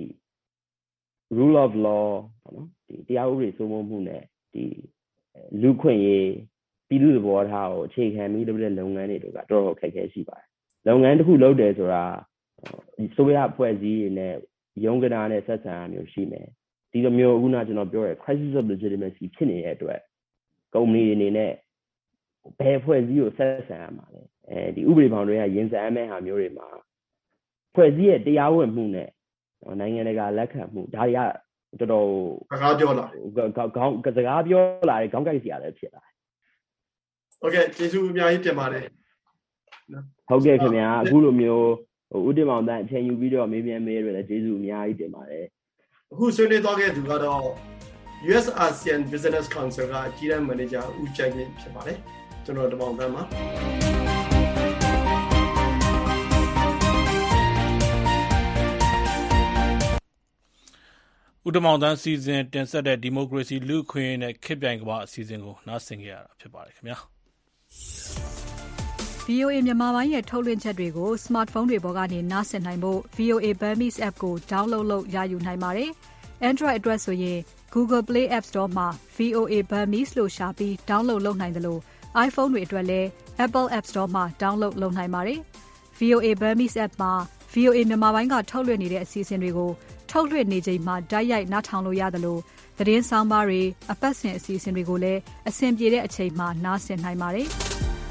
rule of law ပေါ့နော်ဒီတရားဥပဒေစိုးမိုးမှုနဲ့ဒီလူခွင့်ရေးပြည်သူ့သဘောထားကိုအခြေခံပြီးလုပ်တဲ့လုပ်ငန်းတွေတော့တော်တော်ခက်ခဲရှိပါတယ်လုပ်ငန်းတစ်ခုလုပ်တယ်ဆိုတာဆိုရအဖွဲ့အစည်းတွေနဲ့ရုံးကနာနဲ့ဆက်ဆံရမျိုးရှိမယ်ဒီလိုမျိုးအခုနကျွန်တော်ပြောရဲ crisis of legitimacy ဖြစ်နေတဲ့အတွက်ကုမ္ပဏီတွေအနေနဲ့ဘယ်ဖွဲ့စည်းကိုဆက်ဆံရမှာလဲဒီဥပဒေဘောင်တွေကရင်ဆိုင်ရမယ့်ဟာမျိုးတွေမှာဖွဲ့စည်းရဲ့တရားဝင်မှုနဲ့နိုင်ငံတကာလက်ခံမှုဒါတွေကတော်တော်စကားပြောလာစကားပြောလာတယ်ခေါင်းကိုက်စီရတယ်ဖြစ်လာတယ်โอเคကျေးဇူးအများကြီးတင်ပါတယ်ဟုတ်ကဲ့ခင်ဗျာအခုလိုမျိုးဦးတင်မောင်တန်းအချိန်ယူပြီးတော့မေးမြန်းမေးရတဲ့ကျေးဇူးအများကြီးတင်ပါတယ်အခုဆွေးနွေးသွားခဲ့သူကတော့ US ASEAN Business Council ကအကြီးတန်းမန်နေဂျာဦးကျိုင်မြင့်ဖြစ်ပါတယ်ကျွန်တော်တင်မောင်တန်းပါဦးတမောင်တန်းစီစဉ်တင်ဆက်တဲ့ဒီမိုကရေစီလူ့အခွင့်အရေးနဲ့ခေတ်ပြိုင်ကမ္ဘာအစီအစဉ်ကိုနားဆင်ကြရတာဖြစ်ပါတယ်ခင်ဗျာ VOA မြန်မာပိုင်းရဲ့ထုတ်လွှင့်ချက်တွေကို smartphone တွေပေါ်ကနေနားဆင်နိုင်ဖို့ VOA Burmese app ကို download လုပ်ရယူနိုင်ပါတယ်။ Android အတွက်ဆိုရင် Google Play App Store မှာ VOA Burmese လို့ရှာပြီး download လုပ်နိုင်တယ်လို့ iPhone တွေအတွက်လည်း Apple App Store မှာ download လုပ်နိုင်ပါတယ်။ VOA Burmese app မှာ VOA မြန်မာပိုင်းကထုတ်လွှင့်နေတဲ့အစီအစဉ်တွေကိုထုတ်လွှင့်နေချိန်မှာတိုက်ရိုက်နားထောင်လို့ရတယ်လို့သတင်းဆောင်းပါးတွေအပတ်စဉ်အစီအစဉ်တွေကိုလည်းအဆင်ပြေတဲ့အချိန်မှာနားဆင်နိုင်ပါတယ်။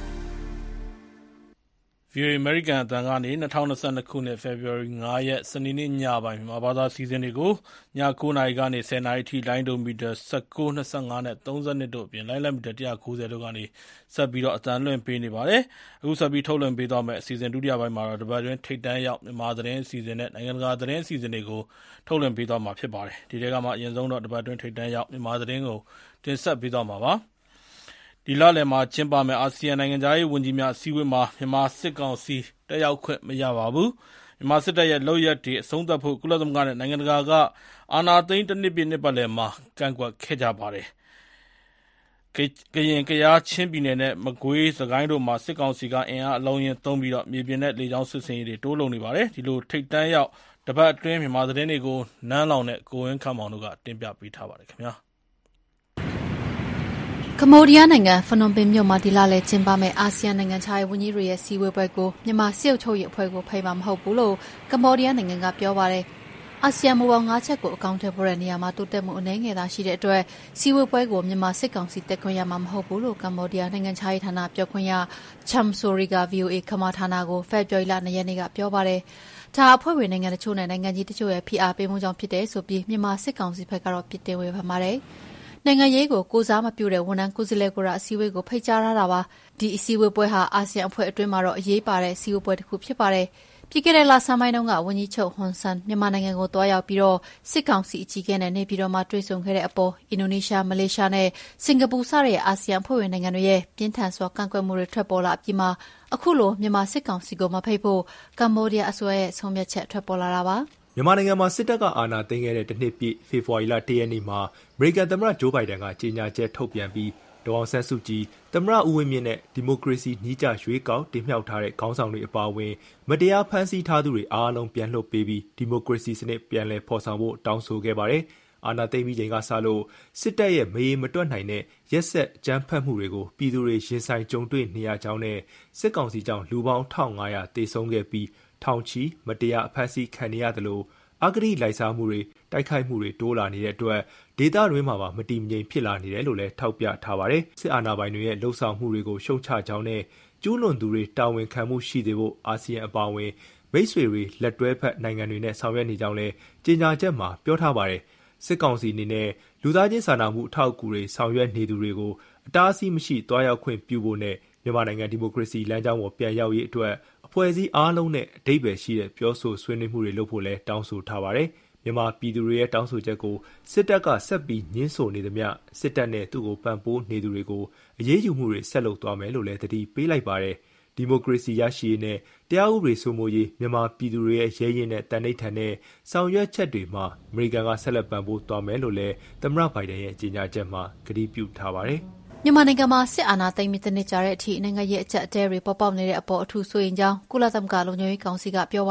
VOA American အသံကနေ2022ခုနှစ် February 9 ရက်စနေနေ့ညပိုင်းမှာဘာသာစီစဉ်တွေကိုည9:00နာရီကနေ10:00နာရီထိလိုင်းဒိုမီတာ19, 25နဲ့32တို့အပြင်လိုင်းလက်မီတာ190တို့ကနေဆက်ပြီးတော့အသံလွှင့်ပေးနေပါတယ်။အခုဆက်ပြီးထုတ်လွှင့်ပေးသွားမယ့်အစီအစဉ်ဒုတိယပိုင်းမှာတော့တပတ်တွင်းထိပ်တန်းရောက်မြန်မာသတင်းအစီအစဉ်နဲ့နိုင်ငံတကာသတင်းအစီအစဉ်တွေကိုထုတ်လွှင့်ပေးသွားမှာဖြစ်ပါတယ်။ဒီထဲကမှအရင်ဆုံးတော့တပတ်တွင်းထိပ်တန်းရောက်မြန်မာသတင်းကိုတင်ဆက်ပေးသွားမှာပါ။ဒီလလယ်မှာကျင်းပမယ့်အာဆီယံနိုင်ငံသားရေးဝန်ကြီးများအစည်းအဝေးမှာမြန်မာစစ်ကောင်စီတက်ရောက်ခွင့်မရပါဘူး။မြန်မာစစ်တပ်ရဲ့လုပ်ရက်တွေအဆုံးသတ်ဖို့ကုလသမဂ္ဂနဲ့နိုင်ငံတကာကအာဏာသိမ်းတစ်နှစ်ပြည့်နှစ်ပတ်လည်မှာကန့်ကွက်ခဲ့ကြပါတယ်။ကရင်ကယားချင်းပြည်နယ်နဲ့မကွေးစကိုင်းတို့မှာစစ်ကောင်စီကအင်အားအလုံးရင်သုံးပြီးတော့မြေပြင်နဲ့လေကြောင်းစစ်ဆင်ရေးတွေတိုးလုပ်နေပါတယ်။ဒီလိုထိပ်တန်းရောက်တပတ်အတွင်းမြန်မာသတင်းတွေကိုနန်းလောင်နဲ့ကိုဝင်းခန့်မောင်တို့ကတင်ပြပေးထားပါတယ်ခင်ဗျာ။ကမ္ဘောဒီးယားနိုင်ငံဖနွန်ပင်မြို့မှာဒီလလယ်ကျင်းပမယ့်အာဆီယံနိုင်ငံခြားရေးဝန်ကြီးတွေရဲ့စည်းဝေးပွဲကိုမြန်မာစစ်အုပ်ချုပ်ရေးအဖွဲ့ကိုဖိတ်မှာမဟုတ်ဘူးလို့ကမ္ဘောဒီးယားနိုင်ငံကပြောပါတယ်။အာဆီယံမူပေါင်း၅ချက်ကိုအကောင့်ထဲပေါ်တဲ့နေရာမှာတိုးတက်မှုအနည်းငယ်သာရှိတဲ့အတွက်စည်းဝေးပွဲကိုမြန်မာစစ်ကောင်စီတက်ခွင့်ရမှာမဟုတ်ဘူးလို့ကမ္ဘောဒီးယားနိုင်ငံခြားရေးဌာနပြောခွင့်ရချမ်ဆိုရီက VOA ခမာဌာနကိုဖေဖော်ဝါရီလ2ရက်နေ့ကပြောပါတယ်။ဒါအဖွဲ့ဝင်နိုင်ငံတချို့နဲ့နိုင်ငံကြီးတချို့ရဲ့ဖိအားပေးမှုကြောင့်ဖြစ်တယ်ဆိုပြီးမြန်မာစစ်ကောင်စီဘက်ကတော့ပြစ်တင်ဝေဖန်ပါတယ်။နိုင်ငံရေးကိုကိုစားမပြုတဲ့ဝန်ထမ်းကိုယ်စားလှယ်ကိုအစည်းအဝေးကိုဖိတ်ကြားထားတာပါဒီအစည်းအဝေးပွဲဟာအာဆီယံအဖွဲ့အတွင်းမှာတော့အရေးပါတဲ့အစည်းအဝေးပွဲတစ်ခုဖြစ်ပါတယ်ပြီးခဲ့တဲ့လဆန်းပိုင်းတုန်းကဝန်ကြီးချုပ်ဟွန်ဆန်မြန်မာနိုင်ငံကိုတွားရောက်ပြီးတော့စစ်ကောင်စီအကြီးအကဲနဲ့နေပြည်တော်မှာတွေ့ဆုံခဲ့တဲ့အပေါ်အင်ဒိုနီးရှားမလေးရှားနဲ့စင်ကာပူစတဲ့အာဆီယံအဖွဲ့ဝင်နိုင်ငံတွေရဲ့ပြင်းထန်စွာကန့်ကွက်မှုတွေထွက်ပေါ်လာပြီးမှအခုလိုမြန်မာစစ်ကောင်စီကိုမဖိတ်ဖို့ကမ္ဘောဒီးယားအစိုးရရဲ့ဆုံးဖြတ်ချက်ထွက်ပေါ်လာတာပါမြန်မာနိုင်ငံမှာစစ်တပ်ကအာဏာသိမ်းခဲ့တဲ့တစ်နှစ်ပြည့်ဖေဖော်ဝါရီလ1ရက်နေ့မှာအမေရိကန်သမ္မတဂျိုးဘိုင်ဒန်ကကြေညာချက်ထုတ်ပြန်ပြီးဒေါ်အောင်ဆန်းစုကြည်သမ္မတဦးဝင်းမြင့်နဲ့ဒီမိုကရေစီနှီးကျရွေးကောက်တင်မြှောက်ထားတဲ့ခေါင်းဆောင်တွေအပါအဝင်မတရားဖမ်းဆီးထားသူတွေအားလုံးပြန်လွှတ်ပေးပြီးဒီမိုကရေစီစနစ်ပြန်လည်ဖော်ဆောင်ဖို့တောင်းဆိုခဲ့ပါတယ်။အာဏာသိမ်းပြီးချိန်ကစလို့စစ်တပ်ရဲ့မရေမတွက်နိုင်တဲ့ရက်စက်ကြမ်းဖက်မှုတွေကိုပြည်သူတွေရင်ဆိုင်ကြုံတွေ့နေရကြောင်းနဲ့စစ်ကောင်စီကြောင့်လူပေါင်း1500တေဆုံးခဲ့ပြီးထောင်ချီမတရားအဖမ်းဆီးခံနေရတယ်လို့အဂတိလိုက်စားမှုတွေတိုက်ခိုက်မှုတွေတိုးလာနေတဲ့အတွက်ဒေသတွင်းမှာမတည်မငြိမ်ဖြစ်လာနေတယ်လို့လည်းထောက်ပြထားပါတယ်။စစ်အာဏာပိုင်တွေရဲ့လှုပ်ဆောင်မှုတွေကိုရှုံချကြောင်းနဲ့ကျူးလွန်သူတွေတာဝန်ခံမှုရှိသေးဖို့အာဆီယံအပါအဝင်မိတ်ဆွေတွေလက်တွဲဖက်နိုင်ငံတွေနဲ့ဆောင်ရွက်နေကြောင်းလည်းကြေညာချက်မှာပြောထားပါတယ်။စစ်ကောင်စီအနေနဲ့လူသားချင်းစာနာမှုအထောက်အကူတွေဆောင်ရွက်နေသူတွေကိုအတားအဆီးမရှိတွားရောက်ခွင့်ပြုဖို့နဲ့မြန်မာနိုင်ငံဒီမိုကရေစီလမ်းကြောင်းပေါ်ပြန်ရောက်ရေးအတွက်အဖွဲ့အစည်းအားလုံးနဲ့အဓိပ္ပာယ်ရှိတဲ့ပြောဆိုဆွေးနွေးမှုတွေလုပ်ဖို့လည်းတောင်းဆိုထားပါတယ်။မြန်မာပြည်သူတွေရဲ့တောင်းဆိုချက်ကိုစစ်တပ်ကဆက်ပြီးညှင်းဆိုနေသမျှစစ်တပ်နဲ့သူ့ကိုပံ့ပိုးနေသူတွေကိုအရေးယူမှုတွေဆက်လုပ်သွားမယ်လို့လည်းတတိပေးလိုက်ပါတယ်။ဒီမိုကရေစီရရှိရေးနဲ့တရားဥပဒေစိုးမိုးရေးမြန်မာပြည်သူတွေရဲ့ရဲရင်နဲ့တန်ဋိဌာန်နဲ့ဆောင်ရွက်ချက်တွေမှာအမေရိကန်ကဆက်လက်ပံ့ပိုးသွားမယ်လို့လည်းသမ္မတဘိုင်ဒန်ရဲ့ကြေညာချက်မှာကတိပြုထားပါတယ်။မြန်မာနိုင်ငံမှာစစ်အာဏာသိမ်းပြီးတစ်နှစ်ကြာတဲ့အထိနိုင်ငံရေးအကျပ်အတဲတွေပေါ်ပေါက်နေတဲ့အပေါ်အထူးစိုးရိမ်ကြောင်းကုလသမဂ္ဂလုံခြုံရေးကောင်စီကပြောပါတယ်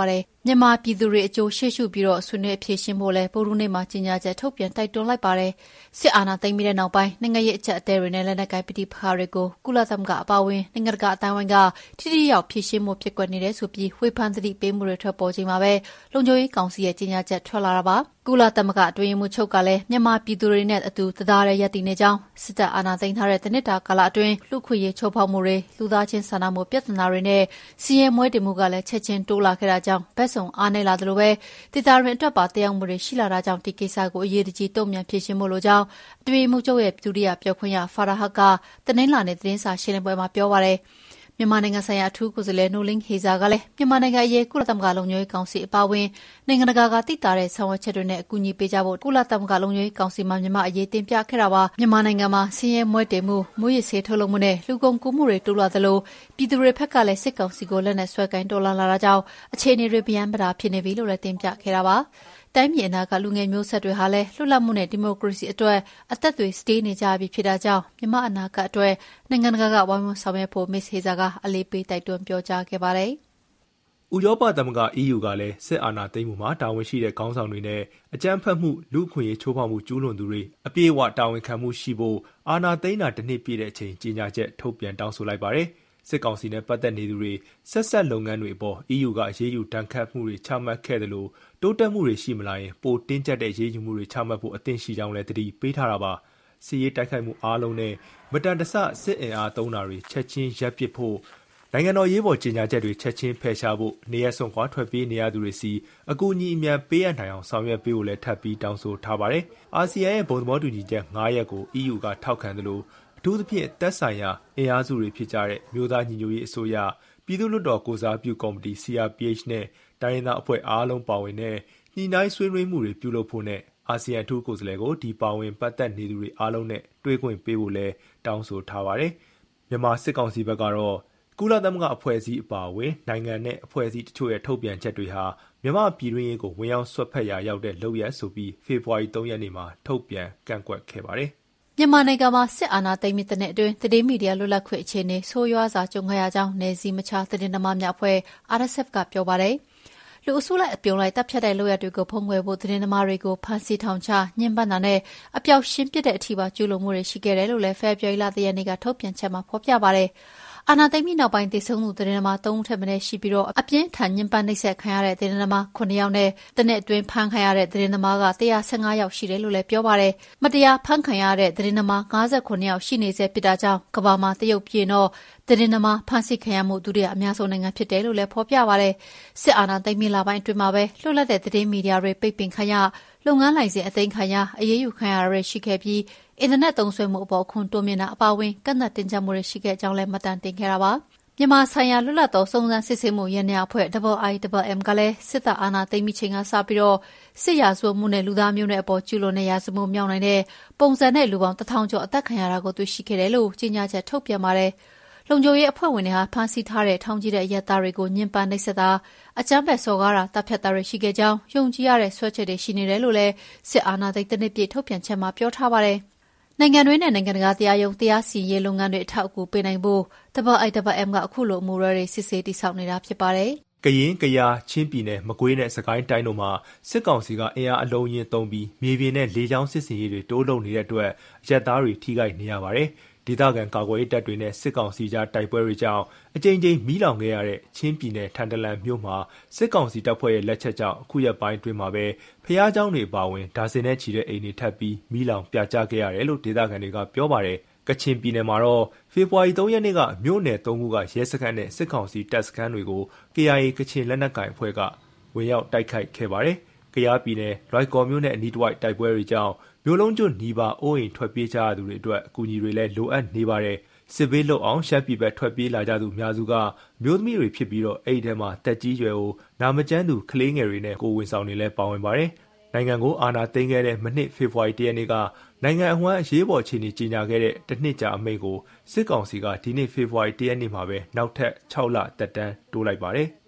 မြန်မာပြည်သူတွေအကျိုးရှေ့ရှုပြီးဆွေးနွေးဖြေရှင်းဖို့လည်းဗုဒ္ဓနေ့မှာကြေညာချက်ထုတ်ပြန်တိုက်တွန်းလိုက်ပါတယ်။စစ်အာဏာသိမ်းပြီးတဲ့နောက်ပိုင်းနိုင်ငံရေးအကျပ်အတည်းတွေနဲ့လက်နက်ကိုင်ပဋိပက္ခတွေကိုကုလသမဂ္ဂအပါအဝင်နိုင်ငံတကာအတိုင်းအဝိုင်းကထိထိရောက်ဖြေရှင်းမှုဖြစ်ကွက်နေတယ်ဆိုပြီးဝေဖန်သတိပေးမှုတွေထွက်ပေါ်ချိန်မှာပဲလုံခြုံရေးကောင်စီရဲ့ကြေညာချက်ထွက်လာတာပါ။ကုလသမဂ္ဂအတွင်းရေးမှူးချုပ်ကလည်းမြန်မာပြည်သူတွေနဲ့အတူတရားရဲရပ်တည်နေကြောင်းစစ်တပ်အာဏာသိမ်းထားတဲ့တနစ်တာကာလအတွင်းလူခွင့်ရေးချိုးဖောက်မှုတွေလူသားချင်းစာနာမှုပြဿနာတွေနဲ့စီးရဲမွဲတေမှုကလည်းချက်ချင်းတိုးလာခဲ့တာကြောင့်ဘက်စုံအားနည်းလာသလိုပဲဒေသတွင်းအတွက်ပါတရားမှုတွေရှိလာတာကြောင့်ဒီကိစ္စကိုအရေးတကြီးတုံ့ပြန်ဖြေရှင်းဖို့လိုကြောင်းအတွင်းရေးမှူးချုပ်ရဲ့ဒုတိယပြောခွင့်ရဖာရာဟတ်ကတနင်္လာနေ့သတင်းစာရှင်းလင်းပွဲမှာပြောပါတယ်မြန်မာနိုင်ငံဆိုင်ရာအထူးကိုယ်စားလှယ်နိုလင်းဟေဇာကလည်းမြန်မာနိုင်ငံရဲ့ကုလသမဂ္ဂလုံခြုံရေးကောင်စီအပါအဝင်နိုင်ငံတကာကတိတာတဲ့ဆောင်ရွက်ချက်တွေနဲ့အကူအညီပေးကြဖို့ကုလသမဂ္ဂလုံခြုံရေးကောင်စီမှာမြန်မာအရေးတင်ပြခဲ့တာပါမြန်မာနိုင်ငံမှာဆင်းရဲမွဲတေမှုမွေးရစေထုတ်လုပ်မှုနဲ့လူကုန်ကူးမှုတွေတိုးလာသလိုပြည်သူတွေဘက်ကလည်းစစ်ကောင်စီကိုလက်နက်ဆွဲကိုင်းတော်လာတာကြောင့်အခြေအနေတွေဗျမ်းပတာဖြစ်နေပြီလို့လည်းတင်ပြခဲ့တာပါတိုင်းပြည်အနာကလူငယ်မျိုးဆက်တွေဟာလည်းလွတ်လပ်မှုနဲ့ဒီမိုကရေစီအတွက်အသက်တွေစတေးနေကြပြီဖြစ်တာကြောင့်မြန်မာအနာဂတ်အတွက်နိုင်ငံတကာကဝိုင်းဝန်းဆောင်ရွက်ဖို့မစ္စဟေဇာကအလေးပေးတိုက်တွန်းပြောကြားခဲ့ပါတယ်။ဥရောပသမဂ္ဂ EU ကလည်းစစ်အာဏာသိမ်းမှုမှာတာဝန်ရှိတဲ့ခေါင်းဆောင်တွေနဲ့အကြမ်းဖက်မှုလူ့အခွင့်အရေးချိုးဖောက်မှုကျူးလွန်သူတွေအပြည့်အဝတာဝန်ခံမှုရှိဖို့အာဏာသိမ်းတာတစ်နှစ်ပြည့်တဲ့အချိန်ကြေညာချက်ထုတ်ပြန်တောင်းဆိုလိုက်ပါတယ်။စစ်ကောင်စီနဲ့ပတ်သက်နေသူတွေဆက်ဆက်လုပ်ငန်းတွေအပေါ် EU ကအရေးယူတန်ခတ်မှုတွေချမှတ်ခဲ့တယ်လို့တိုးတက်မှုတွေရှိမလာရင်ပိုတင်းကျပ်တဲ့ရေးယူမှုတွေချမှတ်ဖို့အသင့်ရှိကြောင်းလည်းတတိပေးထားတာပါစစ်ရေးတိုက်ခိုက်မှုအားလုံးနဲ့မတန်တဆစစ်အင်အားသုံးတာတွေချက်ချင်းရပ်ပစ်ဖို့နိုင်ငံတော်ရေးပေါ်ကြေညာချက်တွေချက်ချင်းဖယ်ရှားဖို့နေရစွန်ခွာထွက်ပြေးနေရသူတွေစီအကူအညီအမြန်ပေးရနိုင်အောင်ဆောင်ရွက်ပေးဖို့လည်းထပ်ပြီးတောင်းဆိုထားပါတယ်အာဆီယံရဲ့ဘုံသဘောတူညီချက်9ရပ်ကို EU ကထောက်ခံတယ်လို့အထူးသဖြင့်သက်ဆိုင်ရာအင်အားစုတွေဖြစ်ကြတဲ့မြို့သားညီညွတ်ရေးအစိုးရပြည်သူ့လွှတ်တော်ကိုစားပြုကော်မတီ CRPH နဲ့တိုင်းရင်းသားအဖွဲ့အားလုံးပါဝင်တဲ့ညှိနှိုင်းဆွေးနွေးမှုတွေပြုလုပ်ဖို့နဲ့အာဆီယံအထူးကိုယ်စားလှယ်ကိုဒီပါဝင်ပတ်သက်နေသူတွေအားလုံးနဲ့တွေ့ခွင့်ပေးဖို့လည်းတောင်းဆိုထားပါတယ်။မြန်မာစစ်ကောင်စီဘက်ကတော့ကုလသမဂ္ဂအဖွဲ့အစည်းအပါအဝင်နိုင်ငံနဲ့အဖွဲ့အစည်းတချို့ရဲ့ထုတ်ပြန်ချက်တွေဟာမြန်မာပြည်တွင်းရေးကိုဝင်ရောက်ဆွတ်ဖက်ရာရောက်တဲ့လုပ်ရပ်ဆိုပြီးဖေဖော်ဝါရီ3ရက်နေ့မှာထုတ်ပြန်ကန့်ကွက်ခဲ့ပါတယ်။မြန်မာနိုင်ငံမှာစစ်အာဏာသိမ်းပြီးတဲ့နှစ်အတွင်းသတင်းမီဒီယာလွတ်လပ်ခွင့်အခြေအနေဆိုးရွားစွာကြုံခဲ့ရကြောင်းနယ်စည်းမခြားသတင်းသမားများအဖွဲ့ RSF ကပြောပါတယ်။လူအစုလိုက်အပြုံလိုက်တပ်ဖြတ်တဲ့လုပ်ရပ်တွေကိုဖုံးကွယ်ဖို့သတင်းသမားတွေကိုဖမ်းဆီးထောင်ချညှဉ်းပန်းတာနဲ့အပျောက်ရှင်းပစ်တဲ့အထိပါကျူးလွန်မှုတွေရှိခဲ့တယ်လို့လည်းဖေဖော်ဝါရီလ3ရက်နေ့ကထုတ်ပြန်ချက်မှာဖော်ပြပါတယ်။အာဏာသိမ်းပြီးနောက်ပိုင်းတည်ဆုံသူသတင်းသမား3ဦးထက်မနည်းရှိပြီးအပြင်းထန်ညှဉ်းပန်းနှိပ်စက်ခံရတဲ့သတင်းသမား9ယောက်နဲ့တနစ်အတွင်းဖမ်းခံရတဲ့သတင်းသမားက115ယောက်ရှိတယ်လို့လည်းပြောပါတယ်။မတရားဖမ်းခံရတဲ့သတင်းသမား59ယောက်ရှိနေဆဲဖြစ်တာကြောင့်ကမ္ဘာမှာတရုတ်ပြည်တော့သတင်းသမားဖမ်းဆီးခံရမှုဒုတိယအများဆုံးနိုင်ငံဖြစ်တယ်လို့လည်းဖော်ပြပါတယ်။စစ်အာဏာသိမ်းပြီးလပိုင်းအတွင်းမှာပဲလွတ်လပ်တဲ့သတင်းမီဒီယာတွေပိတ်ပင်ခံရလုပ်ငန်းလိုင်စင်အသိမ်းခံရအရေးယူခံရတွေရှိခဲ့ပြီးအင်တာနက်သုံးစွဲမှုအပေါ်ခွန်တိုးမြင့်တာအပါအဝင်ကန့်သတ်တင်ကြမှုတွေရှိခဲ့ကြောင်းလည်းမှတ်တမ်းတင်ခဲ့တာပါမြန်မာဆိုင်ရာလွတ်လပ်သောစုံစမ်းစစ်ဆေးမှုရန်ရာအဖွဲ့ IIMM ကလည်းစစ်တပ်အာဏာသိမ်းပြီးချိန်ကစပြီးစစ်ရာဇဝတ်မှုနဲ့လူသားမျိုးနွယ်အပေါ်ကျူးလွန်တဲ့ရာဇဝတ်မှုမြောက်နိုင်တဲ့ပုံစံနဲ့လူပေါင်း1000ကျော်အသက်ခံရတာကိုတွေ့ရှိခဲ့တယ်လို့ကြေညာချက်ထုတ်ပြန်ပါတယ်လုံခြုံရေးအဖွဲ့ဝင်တွေဟာဖမ်းဆီးထားတဲ့ထောင်ကြီးတဲ့အရက်သားတွေကိုညှဉ်းပန်းနှိပ်စက်တာအကြမ်းဖက်စော်ကားတာတပ်ဖြတ်တာတွေရှိခဲ့ကြောင်းယုံကြည်ရတဲ့ဆွဲချက်တွေရှိနေတယ်လို့လည်းစစ်အာဏာသိမ်းတဲ့နှစ်ပြည့်ထုတ်ပြန်ချက်မှာပြောထားပါတယ်နိုင်ငံတွင်းနဲ့နိုင်ငံတကာတရားရုံးတရားစီရင်ရေးလုပ်ငန်းတွေအထောက်အကူပေးနိုင်ဖို့ IIMM ကအခုလိုအမှုတွေစစ်ဆေးတည်ဆောက်နေတာဖြစ်ပါတယ်။ကရင်၊ကယား၊ချင်းပြည်နယ်၊မကွေးနဲ့စကိုင်းတိုင်းတို့မှာစစ်ကောင်စီကအင်အားအလုံးကြီးသုံးပြီးမြေပြင်နဲ့လေကြောင်းစစ်စင်ရေးတွေတိုးလုပ်နေတဲ့အတွက်အရက်သားတွေထိခိုက်နေရပါတယ်။ဒေသခံကာကွယ်ရေးတပ်တွေနဲ့စစ်ကောင်စီကြားတိုက်ပွဲတွေကြောင့်အကြိမ်ကြိမ်မီးလောင်ခဲ့ရတဲ့ချင်းပြည်နယ်ထန်တလန်မြို့မှာစစ်ကောင်စီတပ်ဖွဲ့ရဲ့လက်ချက်ကြောင့်အခုရက်ပိုင်းအတွင်းမှာပဲဖျားเจ้าတွေပါဝင်ဒါဇင်နဲ့ချီတဲ့အိမ်တွေထပ်ပြီးမီးလောင်ပြကျခဲ့ရတယ်လို့ဒေသခံတွေကပြောပါတယ်။ကချင်ပြည်နယ်မှာတော့ဖေဖော်ဝါရီ3ရက်နေ့ကမြို့နယ်3ခုကရဲစခန်းနဲ့စစ်ကောင်စီတပ်စခန်းတွေကို KIA ကချင်လက်နက်ကိုင်အဖွဲ့ကဝင်ရောက်တိုက်ခိုက်ခဲ့ပါတယ်။ကယားပြည်နယ်လွိုက်ကော်မြို့နယ်အနီးတစ်ဝိုက်တိုက်ပွဲတွေကြောင့်မြို့လုံးကျွတ်နီးပါးအိုးအိမ်ထွက်ပြေးကြရသူတွေအတွက်အကူအညီတွေလည်းလိုအပ်နေပါတယ်။စစ်ဘေးလွတ်အောင်ရှမ်းပြည်ဘက်ထွက်ပြေးလာကြသူအများစုကမျိုးသမီးတွေဖြစ်ပြီးအဲ့ဒီထဲမှာတက်ကြီးရွယ်ကိုနာမကျန်းသူကလေးငယ်တွေနဲ့ကိုယ်ဝန်ဆောင်တွေလည်းပါဝင်ပါတယ်။နိုင်ငံကိုအာဏာသိမ်းခဲ့တဲ့မနှစ်ဖေဖော်ဝါရီ1ရက်နေ့ကနိုင်ငံအဝှမ်းအရေးပေါ်အခြေအနေကြေညာခဲ့တဲ့တစ်နှစ်ကြာအမိန့်ကိုစစ်ကောင်စီကဒီနေ့ဖေဖော်ဝါရီ1ရက်နေ့မှာပဲနောက်ထပ်6လသက်တမ်းတိုးလိုက်ပါတယ်။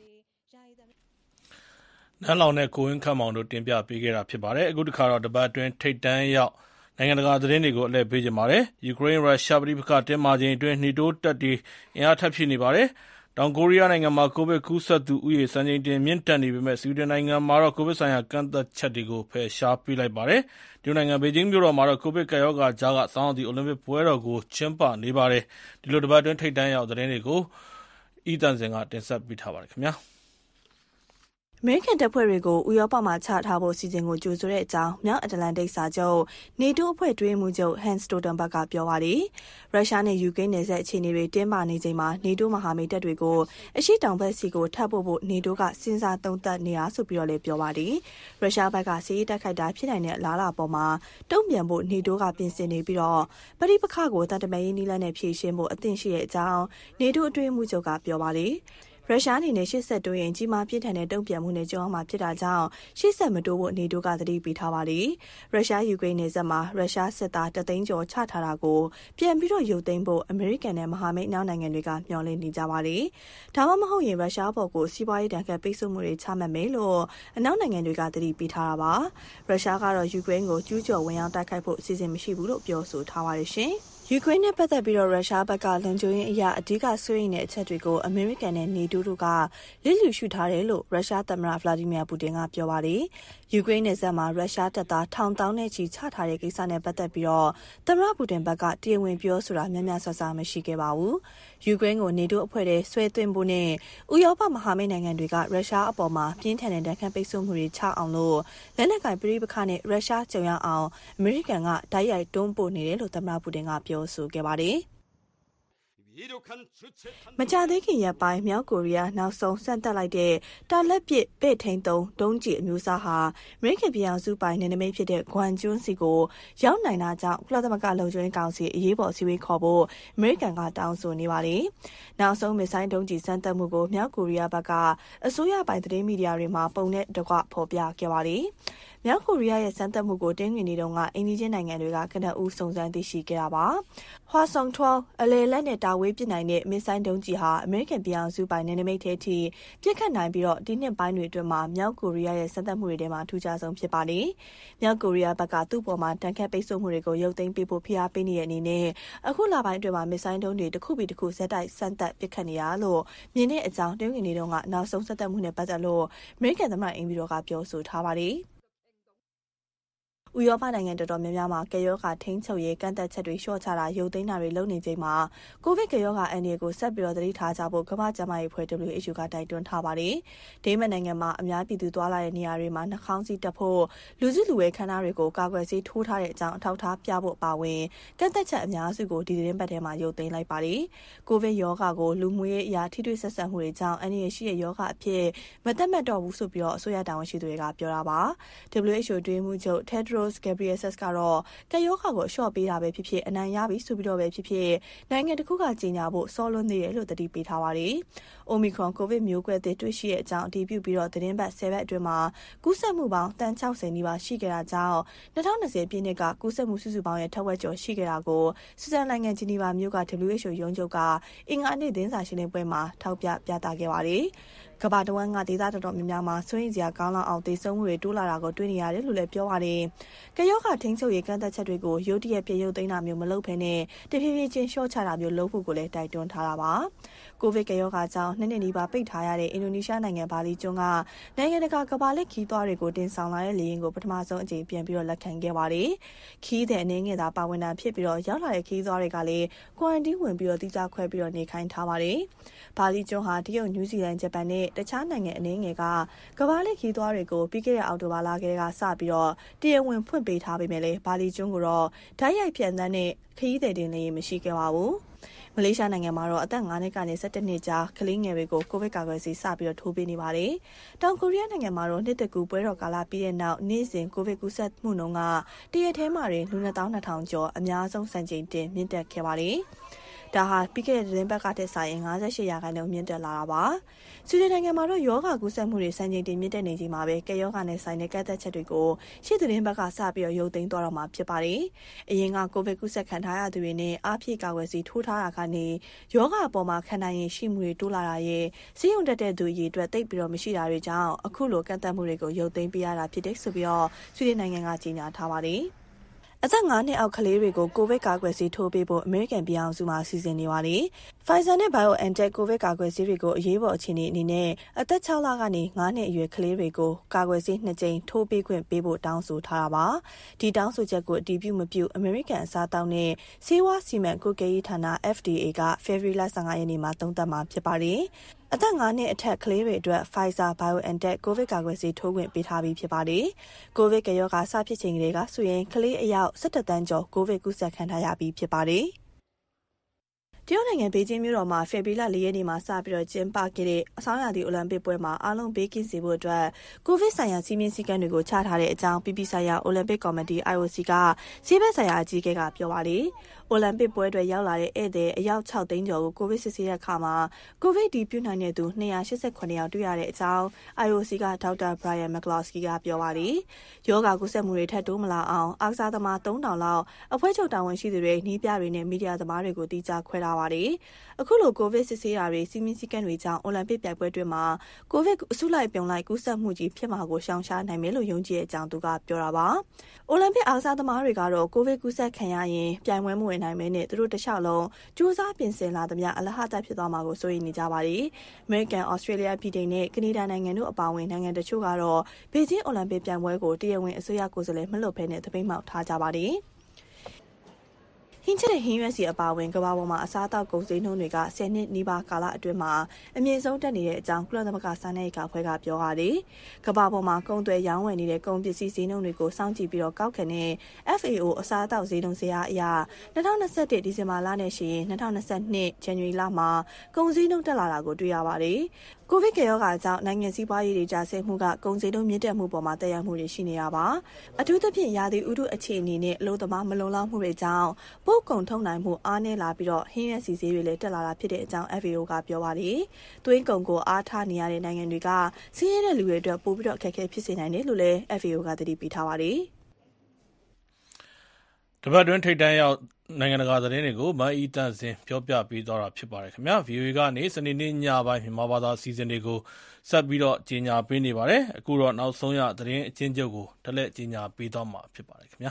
နန်းလောင်နဲ့ကိုဝင်းခန့်မောင်တို့တင်ပြပေးခဲ့တာဖြစ်ပါတယ်အခုတခါတော့တပတ်အတွင်းထိတ်တန်းရောက်နိုင်ငံတကာသတင်းတွေကိုအလှည့်ပေးကြပါတယ်ယူကရိန်းရုရှားပဋိပက္ခတင်းမာခြင်းအတွင်းနေတိုးတပ်တွေအင်အားထပ်ဖြည့်နေပါတယ်တောင်ကိုရီးယားနိုင်ငံမှာကိုဗစ်ကူးစက်သူဦးရေစံချိန်တင်မြင့်တက်နေပေမဲ့ဆွီဒင်နိုင်ငံမှာတော့ကိုဗစ်ဆိုင်ရာကန့်သတ်ချက်တွေကိုဖယ်ရှားပေးလိုက်ပါတယ်။တရုတ်နိုင်ငံဘေဂျင်းမြို့တော်မှာတော့ကိုဗစ်ကပ်ရောဂါကြားကဆောင်းရာသီအိုလံပစ်ပွဲတော်ကိုကျင်းပနေပါတယ်။ဒီလိုတစ်ပတ်အတွင်းထိပ်တန်းရောက်သတင်းတွေကိုဤတန်စင်ကတင်ဆက်ပေးထားပါတယ်ခင်ဗျာ။အမေရိကန်တပ်ဖွဲ့တွေကိုဥရောပမှာချထားဖို့စီစဉ်ကိုကြိုဆိုတဲ့အကြောင်းမြောက်အတ္တလန်တိတ်စာချုပ်နေတိုးအဖွဲ့တွင်းမှုချုပ်ဟန်စတိုတန်ဘတ်ကပြောပါတယ်။ရုရှားနဲ့ယူကရိန်းနယ်စပ်အခြေအနေတွေတင်းမာနေချိန်မှာနေတိုးမဟာမိတ်တပ်တွေကိုအရှေ့တောင်ဘက်စီကိုထပ်ပို့ဖို့နေတိုးကစဉ်းစားသုံးသပ်နေတာဆိုပြီးတော့လည်းပြောပါတယ်။ရုရှားဘက်ကစစ်ရေးတိုက်ခိုက်တာဖြစ်နိုင်တဲ့အလားအလာပေါ်မှာတုံ့ပြန်ဖို့နေတိုးကပြင်ဆင်နေပြီးတော့ပဋိပက္ခကိုတန်တမာရေးနည်းလမ်းနဲ့ဖြေရှင်းဖို့အသင့်ရှိတဲ့အကြောင်းနေတိုးအတွင်းမှုချုပ်ကပြောပါတယ်။ရုရှားအနေနဲ့ရှေ့ဆက်တိုးရင်ကြီးမားပြင်းထန်တဲ့တုံ့ပြန်မှုနဲ့ကြုံရမှာဖြစ်တာကြောင့်ရှေ့ဆက်မတိုးဖို့နေတိုးကသတိပေးထားပါတယ်။ရုရှားယူကရိန်းနယ်စပ်မှာရုရှားစစ်သား1သိန်းကျော်ချထားတာကိုပြန်ပြီးတော့ရုပ်သိမ်းဖို့အမေရိကန်နဲ့မဟာမိတ်နောက်နိုင်ငံတွေကမျှော်လင့်နေကြပါတယ်။ဒါမှမဟုတ်ရင်ရုရှားဘော်ကိုစီးပွားရေးတန်ခတ်ပိတ်ဆို့မှုတွေချမှတ်မယ်လို့အနောက်နိုင်ငံတွေကသတိပေးထားတာပါ။ရုရှားကတော့ယူကရိန်းကိုကျူးကျော်ဝင်ရောက်တိုက်ခိုက်ဖို့အစီအစဉ်မရှိဘူးလို့ပြောဆိုထားပါတယ်ရှင်။ယူကရိန်းနဲ့ပတ်သက်ပြီးတော့ရုရှားဘက်ကလုံခြုံရေးအရာအဓိကဆွေးနွေးတဲ့အချက်တွေကိုအမေရိကန်နဲ့နေတိုးတို့ကလစ်လျူရှုထားတယ်လို့ရုရှားသမ္မတဗလာဒီမီယာပူတင်ကပြောပါတယ်။ယူကရိန်းနယ်စပ်မှာရုရှားတပ်သားထောင်တောင်းနဲ့ချီချထားတဲ့ကိစ္စနဲ့ပတ်သက်ပြီးတော့သမ္မတပူတင်ဘက်ကတရားဝင်ပြောဆိုတာများများဆဆမရှိခဲ့ပါဘူး။ယူကရိန်းကိုနေတိုးအဖွဲ့ထဲဆွဲသွင်းဖို့နဲ့ဥရောပမဟာမိတ်နိုင်ငံတွေကရုရှားအပေါ်မှာပြင်းထန်တဲ့ဒဏ်ခတ်ပိတ်ဆို့မှုတွေချအောင်လို့လက်နက်ကိုင်ပဋိပက္ခနဲ့ရုရှားကြုံရအောင်အမေရိကန်ကတိုက်ရိုက်တွန်းပို့နေတယ်လို့သမ္မတပူတင်ကပြောဆိုခဲ့ပါတယ်။မကြာသေးခင်ရက်ပိုင်းမြောက်ကိုရီးယားနောက်ဆုံးစမ်းသပ်လိုက်တဲ့တာလက်ပစ်ပဲ့ထိန်းသုံးဒုံးကျည်အမျိုးအစားဟာအမေရိကန်ပြည်ထောင်စုပိုင်နယ်နိမိတ်ဖြစ်တဲ့ဂွမ်ကျွန်းစီကိုရောက်နိုင်တာကြောင့်ကုလသမဂ္ဂလုံခြုံရေးကောင်စီအရေးပေါ်အစည်းအဝေးခေါ်ဖို့အမေရိကန်ကတောင်းဆိုနေပါတယ်။နောက်ဆုံးမစ်ဆိုင်းဒုံးကျည်စမ်းသပ်မှုကိုမြောက်ကိုရီးယားဘက်ကအစိုးရပိုင်သတင်းမီဒီယာတွေမှာပုံနဲ့တကွဖော်ပြခဲ့ပါတယ်။မြောက်ကိုရီးယားရဲ့စမ်းသပ်မှုကိုတင်းငွေနေတုန်းကအိန္ဒိယနိုင်ငံတွေကကနဦးစုံစမ်းသိရှိခဲ့တာပါ။ဟွာဆုံ12အလေလက်နဲ့တာဝေးပစ်နိုင်တဲ့မစ်ဆိုင်းဒုံးကျည်ဟာအမေရိကန်ပြည်ထောင်စုပိုင်နယ်နိမိတ်ထဲထိပြစ်ခတ်နိုင်ပြီးတော့ဒီနှစ်ပိုင်းတွေအတွင်းမှာမြောက်ကိုရီးယားရဲ့စမ်းသပ်မှုတွေထဲမှာထူးခြားဆုံးဖြစ်ပါတယ်။မြောက်ကိုရီးယားဘက်ကသူ့ပေါ်မှာတန်ခတ်ပိတ်ဆို့မှုတွေကိုရုပ်သိမ်းပေးဖို့ဖိအားပေးနေတဲ့အနေနဲ့အခုလပိုင်းအတွင်းမှာမစ်ဆိုင်းဒုံးတွေတစ်ခုပြီးတစ်ခုဇက်တိုက်စမ်းသပ်ပစ်ခတ်နေတာလို့မြင်တဲ့အကြောင်းတင်းငွေနေတုန်းကနောက်ဆုံးစမ်းသပ်မှုနဲ့ပတ်သက်လို့အမေရိကန်သမ္မတအင်ဘီတော်ကပြောဆိုထားပါတယ်။ဥရောပနိုင်ငံတော်တော်များများမှာကပ်ရောဂါထိန်းချုပ်ရေးကန့်သတ်ချက်တွေလျှော့ချတာရုပ်သိမ်းတာတွေလုပ်နေချိန်မှာကိုဗစ်ကပ်ရောဂါအန္တရာယ်ကိုဆက်ပြီးတော့သတိထားကြဖို့ကမ္ဘာ့ကျန်းမာရေးအဖွဲ့ WHO ကတိုက်တွန်းထားပါတယ်။ဒိန်းမတ်နိုင်ငံမှာအများပြည်သူသွားလာတဲ့နေရာတွေမှာနှာခေါင်းစည်းတပ်ဖို့လူစုလူဝေးခန်းနာတွေကိုကာကွယ်ဆေးထိုးထားတဲ့အကြောင်းအထောက်အထားပြဖို့ပါဝင်ကန့်သတ်ချက်အများစုကိုဒီသတင်းပတ်ထဲမှာရုပ်သိမ်းလိုက်ပါတယ်။ကိုဗစ်ရောဂါကိုလူမှုရေးအရာထိတွေ့ဆက်ဆံမှုတွေကြောင့်အန္တရာယ်ရှိတဲ့ရောဂါအဖြစ်မသတ်မှတ်တော့ဘူးဆိုပြီးတော့အစိုးရတာဝန်ရှိသူတွေကပြောတာပါ။ WHO တွင်းမှုချုပ် Tedros Ghebreyesus ကတော့ကပ်ရောဂါကိုအလျှော့ပေးတာပဲဖြစ်ဖြစ်အနိုင်ရပြီဆိုပြီးတော့ပဲဖြစ်ဖြစ်နိုင်ငံတစ်ခုကကြေညာဖို့စောလွန်းသေးတယ်လို့သတိပေးထားပါတယ်။ Omicron ကိုဗစ်မျိုးကွဲသစ်တွေ့ရှိတဲ့အကြောင်းအတည်ပြုပြီးတော့သတင်းပတ်10ပတ်အတွင်းမှာကူးစက်မှုပေါင်းတန်60နီးပါးရှိခဲ့တာကြောင့်2020ပြည့်နှစ်ကကူးစက်မှုစုစုပေါင်းရဲ့ထက်ဝက်ကျော်ရှိခဲ့တာကိုဆွစ်ဇာလန်နိုင်ငံဂျီနီဗာမြို့က WHO ရုံးချုပ်ကအင်္ဂါနေ့သတင်းစာရှင်းလင်းပွဲမှာထောက်ပြပြသခဲ့ပါတယ်။ကမ္ဘာတဝန်းကဒေသတော်တော်များများမှာစိုးရိမ်စရာကောင်းလောက်အောင်သေဆုံးမှုတွေတိုးလာတာကိုတွေ့နေရတယ်လို့လည်းပြောပါတယ်။ကပ်ရောဂါထိန်းချုပ်ရေးကန့်သတ်ချက်တွေကိုရုတ်တရက်ပြေရုပ်သိမ်းတာမျိုးမလုပ်ဘဲနဲ့တဖြည်းဖြည်းချင်းလျှော့ချတာမျိုးလုပ်ဖို့ကိုလည်းတိုက်တွန်းထားတာပါ။ကိုဗစ်ကပ်ရောဂါကြောင့်နှစ်နီးပါးပိတ်ထားရတဲ့အင်ဒိုနီးရှားနိုင်ငံဘာလီကျွန်းကနိုင်ငံတကာကမ္ဘာလက်ခီးသွားတွေကိုတင်ဆောင်လာတဲ့လေယာဉ်ကိုပထမဆုံးအကြိမ်ပြန်ပြီးတော့လက်ခံခဲ့ပါတယ်။ခီးတဲ့အနေငယ်သာပါဝင်တာဖြစ်ပြီးတော့ရောက်လာတဲ့ခီးသွားတွေကလည်းကွာရန်တင်းဝင်ပြီးတော့တိကျခွဲပြီးတော့နေခိုင်းထားပါတယ်။ဘာလီကျွန်းဟာတရုတ်၊နယူးဇီလန်၊ဂျပန်နဲ့တခြားနိုင်ငံအနေငယ်ကကမ္ဘာလက်ခီးသွားတွေကိုပြီးခဲ့တဲ့အောက်တိုဘာလကတည်းကစပြီးတော့တရားဝင်ဖွင့်ပေးထားပေမဲ့လည်းဘာလီကျွန်းကိုတော့ဓာတ်ရိုက်ပြန်တဲ့ခရီးသည်တင်လေယာဉ်မရှိခဲ့ပါဘူး။မလေးရှားနိုင်ငံမှာတော့အသက်9နှစ်ကနေ17နှစ်ကြားကလေးငယ်တွေကိုကိုဗစ်ကာကွယ်ဆေးစပြီးတော့ထိုးပေးနေပါတယ်။တောင်ကိုရီးယားနိုင်ငံမှာတော့နှစ်တကူပွဲတော်ကာလပြီးတဲ့နောက်နေ့စဉ်ကိုဗစ်ကူးစက်မှုနှုန်းကတရက်ထဲမှာလူ22,000ကျော်အများဆုံးစံချိန်တင်မြင့်တက်ခဲ့ပါတယ်။ဒါဟာပြီးခဲ့တဲ့သတင်းပတ်ကထက်စာရင်58%မြင့်တက်လာတာပါ။ဆွီဒင်နိုင်ငံမှာတော့ယောဂကူးစက်မှုတွေစံချိန်တင်မြင့်တက်နေချိန်မှာပဲကပ်ရောဂါနဲ့ဆိုင်တဲ့ကန့်သတ်ချက်တွေကိုရှေ့သတင်းပတ်ကစပြီးတော့ရုပ်သိမ်းသွားတော့မှာဖြစ်ပါတယ်။အရင်ကကိုဗစ်ကူးစက်ခံထားရသူတွေနဲ့အားဖြည့်ကာကွယ်ဆေးထိုးထားတာကနေယောဂအပေါ်မှာခံနိုင်ရည်ရှိမှုတွေတိုးလာတာရဲ့ဆေးရုံတက်တဲ့သူအရေအတွက်တိတ်ပြီးတော့မရှိတာတွေကြောင့်အခုလိုကန့်သတ်မှုတွေကိုရုပ်သိမ်းပေးရတာဖြစ်တယ်ဆိုပြီးတော့ဆွီဒင်နိုင်ငံကကြေညာထားပါတယ်။အသက်9နှစ်အောက်ကလေးတွေကိုကိုဗစ်ကာကွယ်ဆေးထိုးပေးဖို့အမေရိကန်ပြည်ထောင်စုမှာစီစဉ်နေပါတယ်။ Pfizer နဲ့ BioNTech ကိုဗစ်ကာကွယ်ဆေးတွေကိုအရေးပေါ်အခြေအနေအနေနဲ့အသက်6လကနေ9နှစ်အရွယ်ကလေးတွေကိုကာကွယ်ဆေး2ကြိမ်ထိုးပေးခွင့်ပေးဖို့တောင်းဆိုထားတာပါ။ဒီတောင်းဆိုချက်ကိုအတည်ပြုမပြုအမေရိကန်အစားအသောက်နဲ့ဆေးဝါးစီမံကွပ်ကဲရေးဌာန FDA က February 15 ရက်နေ့မှာသုံးသပ်မှာဖြစ်ပါတယ်။အသက်9နှစ်အထက်ကလေးတွေအတွက် Pfizer BioNTech ကိုဗစ်ကာကွယ်ဆေးထိုးခွင့်ပေးထားပြီးဖြစ်ပါတယ်။ကိုဗစ်ကရောဂါစဖြစ်ချိန်ကလေးကဆိုရင်ကလေးအယောက်17တန်းကျော်ကိုဗစ်ကူးစက်ခံထားရပြီးဖြစ်ပါတယ်။တရုတ်နိုင်ငံဘေကျင်းမြို့တော်မှာဖေဖော်ဝါရီလ4ရက်နေ့မှာစပြီးကျင်းပခဲ့တဲ့အဆောင်းရာသီအိုလံပစ်ပွဲမှာအားလုံးဘေးကင်းစေဖို့အတွက်ကိုဗစ်ဆိုင်ရာစီမင်းစည်းကမ်းတွေကိုချထားတဲ့အကြောင်းပြည်ပဆိုင်ရာအိုလံပစ်ကော်မတီ IOC ကစီးပွားဆိုင်ရာအကြီးအကဲကပြောပါတယ်။အိုလံပစ်ပွဲအတွက်ရောက်လာတဲ့ဧည့်သည်အယောက်6သိန်းကျော်ကိုကိုဗစ်စစ်ဆေးတဲ့အခါမှာကိုဗစ်ဒီပြုနိုင်တဲ့သူ289ယောက်တွေ့ရတဲ့အကြောင်း IOC ကဒေါက်တာ Brian McCloskey ကပြောပါတယ်။ယောဂါကူးစက်မှုတွေထပ်တိုးမလာအောင်အားကစားသမား3000လောက်အဖွဲ့ချုပ်တာဝန်ရှိသူတွေနှီးပြတွေနဲ့မီဒီယာသမားတွေကိုတိကျခွဲထားပါတယ်။အခုလိုကိုဗစ်စစ်ဆေးတာတွေစီမင်းစည်းကမ်းတွေကြောင့်အိုလံပစ်ပြိုင်ပွဲတွေမှာကိုဗစ်အစုလိုက်ပြုံလိုက်ကူးစက်မှုကြီးဖြစ်မှာကိုရှောင်ရှားနိုင်မယ်လို့ယုံကြည်တဲ့အကြောင်းသူကပြောတာပါ။အိုလံပစ်အားကစားသမားတွေကတော့ကိုဗစ်ကူးစက်ခံရရင်ပြိုင်ပွဲမဝင်နိုင်မဲနဲ့သူတို့တစ်လျှောက်လုံးစူးစမ်းပြင်ဆင်လာသမျှအလဟတဖြစ်သွားမှာကိုစိုးရိမ်နေကြပါတယ်။ American, Australia, ပြည်ထိုင်နဲ့ကနေဒါနိုင်ငံတို့အပါအဝင်နိုင်ငံတချို့ကတော့ဘေကျင်းအိုလံပစ်ပြိုင်ပွဲကိုတရားဝင်အစိုးရကိုယ်စားလှယ်မလွတ်ဘဲနဲ့တပိတ်မှောက်ထားကြပါတယ်။ဟင်းချက်တဲ့ဟင်းရွက်စီအပါဝင်ကမ္ဘာပေါ်မှာအစားအသောက်ကုန်စည်နှုန်းတွေက10နှစ်နီးပါးကာလအတွင်းမှာအမြင့်ဆုံးတက်နေတဲ့အကြောင်းကုလသမဂ္ဂစားနပ်ရိက္ခာအဖွဲ့ကပြောပါတယ်။ကမ္ဘာပေါ်မှာကုန်သွယ်ရောင်းဝယ်နေတဲ့ကုန်ပစ္စည်းဈေးနှုန်းတွေကိုစောင့်ကြည့်ပြီးကောက်ခံတဲ့ FAO အစားအသောက်ဈေးနှုန်းဇယားအရ2021ဒီဇင်ဘာလနဲ့ရှိရင်2022ဇန်နဝါရီလမှာကုန်စည်နှုန်းတက်လာတာကိုတွေ့ရပါတယ်။ကိုဗစ်ကရောဂါကြောင့်နိုင်ငံစီးပွားရေးတွေကျဆင်းမှုကကုန်စည်နှုန်းမြင့်တက်မှုပေါ်မှာတက်ရောက်မှုတွေရှိနေတာပါ။အထူးသဖြင့်ရာသီဥတုအခြေအနေနဲ့အလို့သမားမလုံလောက်မှုတွေကြောင့်ပို့ကုန်ထုတ်နိုင်မှုအားနည်းလာပြီးဟင်းရွက်စီဈေးတွေလည်းတက်လာတာဖြစ်တဲ့အကြောင်း FAO ကပြောပါတယ်။သွင်းကုန်ကိုအားထားနေရတဲ့နိုင်ငံတွေကဆင်းရဲတဲ့လူတွေအတွက်ပိုပြီးအခက်အခဲဖြစ်စေနိုင်တယ်လို့လည်း FAO ကသတိပေးထားပါတယ်။တပတ်တွင်းထိပ်တန်းရောက်နိုင်ငံတကာသတင်းတွေကိုမအီတန်စင်ပြောပြပေးသွားတာဖြစ်ပါတယ်ခင်ဗျာ VOA ကနေစနေနေ့ညပိုင်းမြန်မာဘာသာအစီအစဉ်တွေကိုဆက်ပြီးကြီးညာပေးနေပါတယ်အခုတော့နောက်ဆုံးရသတင်းအချင်းချုပ်ကိုတလက်ကြီးညာပေးသွားမှာဖြစ်ပါတယ်ခင်ဗျာ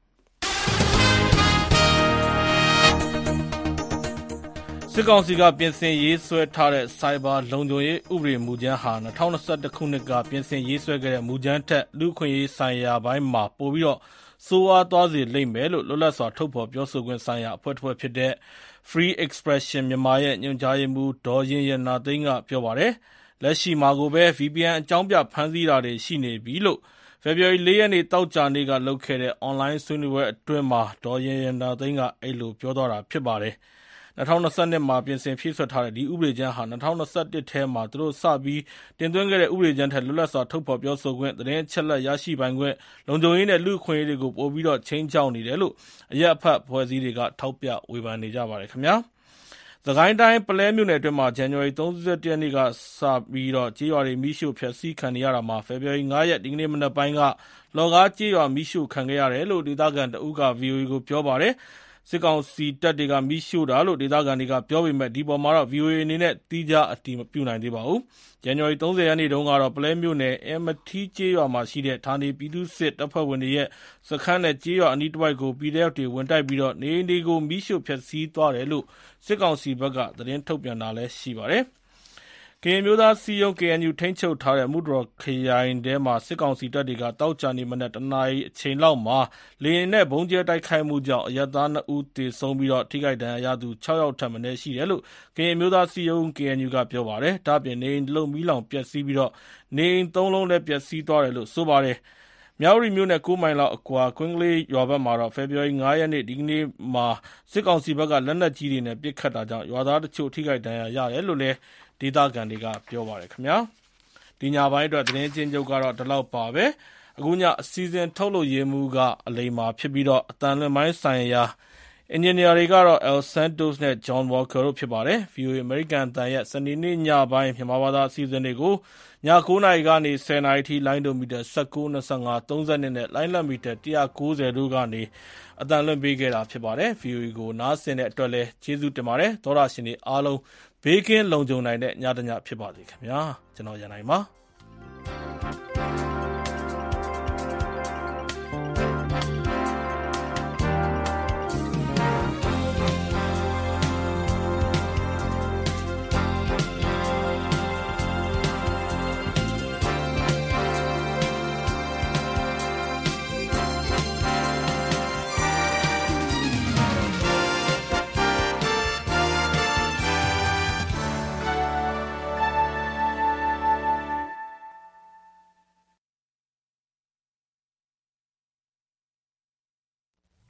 စစ်ကောင်စီကပြင်ဆင်ရေးဆွဲထားတဲ့စိုက်ဘာလုံခြုံရေးဥပဒေမူကြမ်းဟာ2021ခုနှစ်ကပြင်ဆင်ရေးဆွဲခဲ့တဲ့မူကြမ်းထက်လူခွင့်ရေးဆိုင်ရာပိုင်းမှာပိုပြီးဆိုးဝါးသွားစေလိမ့်မယ်လို့လွတ်လပ်စွာထုတ်ဖော်ပြောဆိုခွင့်ဆိုင်ရာအဖွဲ့တစ်ဖွဲ့ဖြစ်တဲ့ Free Expression မြန်မာရဲ့ညွှန်ကြားရေးမှူးဒေါ်ရင်ရနာသိန်းကပြောပါတယ်။လက်ရှိမှာကိုပဲ VPN အကြောင်းပြဖမ်းဆီးတာတွေရှိနေပြီလို့ ဖေဖော်ဝါရီ4ရက်နေ့တောက်ကြနေ့ကလုပ်ခဲ့တဲ့ online ဆွေးနွေးပွဲအတွင်းမှာဒေါ်ရင်ရနာသိန်းကအဲ့လိုပြောသွားတာဖြစ်ပါတယ်။2020မှာပြင်ဆင်ဖြည့်ဆွတ်ထားတဲ့ဒီဥပဒေကြမ်းဟာ2021ထဲမှာသူတို့စပြီးတင်သွင်းခဲ့တဲ့ဥပဒေကြမ်းထက်လွတ်လပ်စွာထုတ်ဖော်ပြောဆိုခွင့်သတင်းအချက်အလက်ရရှိပိုင်ခွင့်လုံခြုံရေးနဲ့လူ့အခွင့်အရေးတွေကိုပိုပြီးချိန်ချောက်နေတယ်လို့အရက်အဖက်ဖွဲ့စည်းတွေကထောက်ပြဝေဖန်နေကြပါတယ်ခင်ဗျာ။သခိုင်းတိုင်းပလဲမြို့နယ်အတွင်းမှာဇန်နဝါရီ31ရက်နေ့ကစပြီးကြေးရွာတွေမိရှို့ဖျက်ဆီးခံနေရတာမှာဖေဖော်ဝါရီ9ရက်ဒီကနေ့မနက်ပိုင်းကလော်ကားကြေးရွာမိရှို့ခံခဲ့ရတယ်လို့ဒေသခံတဦးက VOA ကိုပြောပါတယ်။စစ်ကောင်စီတပ်တွေကမိရှို့တာလို့ဒေသခံတွေကပြောပေမဲ့ဒီပေါ်မှာတော့ VOA အနေနဲ့သီးခြားအတည်မပြုနိုင်သေးပါဘူး။ဇန်နဝါရီ30ရက်နေ့တုန်းကတော့ပလဲမြို့နယ်အမထီးကျေးရွာမှာရှိတဲ့ဌာနေပြည်သူ့စစ်တပ်ဖွဲ့ဝင်တွေရဲ့စခန်းနဲ့ကျေးရွာအနီးတစ်ဝိုက်ကို PDF တွေဝင်တိုက်ပြီးနေအိမ်တွေကိုမိရှို့ဖျက်ဆီးသွားတယ်လို့စစ်ကောင်စီဘက်ကသတင်းထုတ်ပြန်တာလည်းရှိပါတယ်။ကရင်မျိုးသားစီယုံ KNU ထိန်းချုပ်ထားတဲ့မုဒရခရိုင်ထဲမှာစစ်ကောင်စီတပ်တွေကတောက်ကြနေမနဲ့တနာရီအချိန်လောက်မှာလေယာဉ်နဲ့ဘုံကျဲတိုက်ခိုက်မှုကြောင့်အရပ်သား2ဦးသေဆုံးပြီးထိခိုက်ဒဏ်ရာရသူ6ယောက်ထပ်မံရှိတယ်လို့ကရင်မျိုးသားစီယုံ KNU ကပြောပါတယ်။ဒါ့အပြင်နေအိမ်လုံးမီးလောင်ပျက်စီးပြီးနေအိမ်3လုံးလည်းပျက်စီးသွားတယ်လို့ဆိုပါတယ်။မြောက်ရီမြို့နဲ့9မိုင်လောက်အကွာကွင်းကလေးရွာဘက်မှာတော့ဖေဖော်ဝါရီ9ရက်နေ့ဒီကနေ့မှာစစ်ကောင်စီဘက်ကလက်နက်ကြီးတွေနဲ့ပစ်ခတ်တာကြောင့်ရွာသားတချို့ထိခိုက်ဒဏ်ရာရတယ်လို့လည်းဒေသခံတွေကပြောပါတယ်ခင်ဗျာဒီညပိုင်းအတွက်သတင်းချင်းချုပ်ကတော့ဒီလောက်ပါပဲအခုညအစီအစဉ်ထုတ်လို့ရမှုကအလိမ္မာဖြစ်ပြီးအတန်လွင်ပိုင်းဆိုင်ရာအင်ဂျင်နီယာတွေကတော့ El Santos နဲ့ John Walker တို့ဖြစ်ပါတယ် VOA American တန်ရဲ့စနေနေ့ညပိုင်းမြန်မာဘာသာအစီအစဉ်တွေကိုည9:00 နာရီကနေ10:00 နာရီထိလိုင်းဒိုမီတာ19 25 30နဲ့လိုင်းလက်မီတာ190တို့ကနေအတန်လွင်ပေးခဲ့တာဖြစ်ပါတယ် VOA ကိုနားဆင်တဲ့အတွက်လည်းကျေးဇူးတင်ပါတယ်သောတာရှင်တွေအားလုံးဘေးကင်းလုံခြုံနိုင်တဲ့ညတညဖြစ်ပါစေခင်ဗျာကျွန်တော်ရန်နိုင်ပါ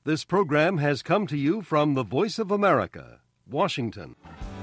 This program has come to you from the Voice of America, Washington.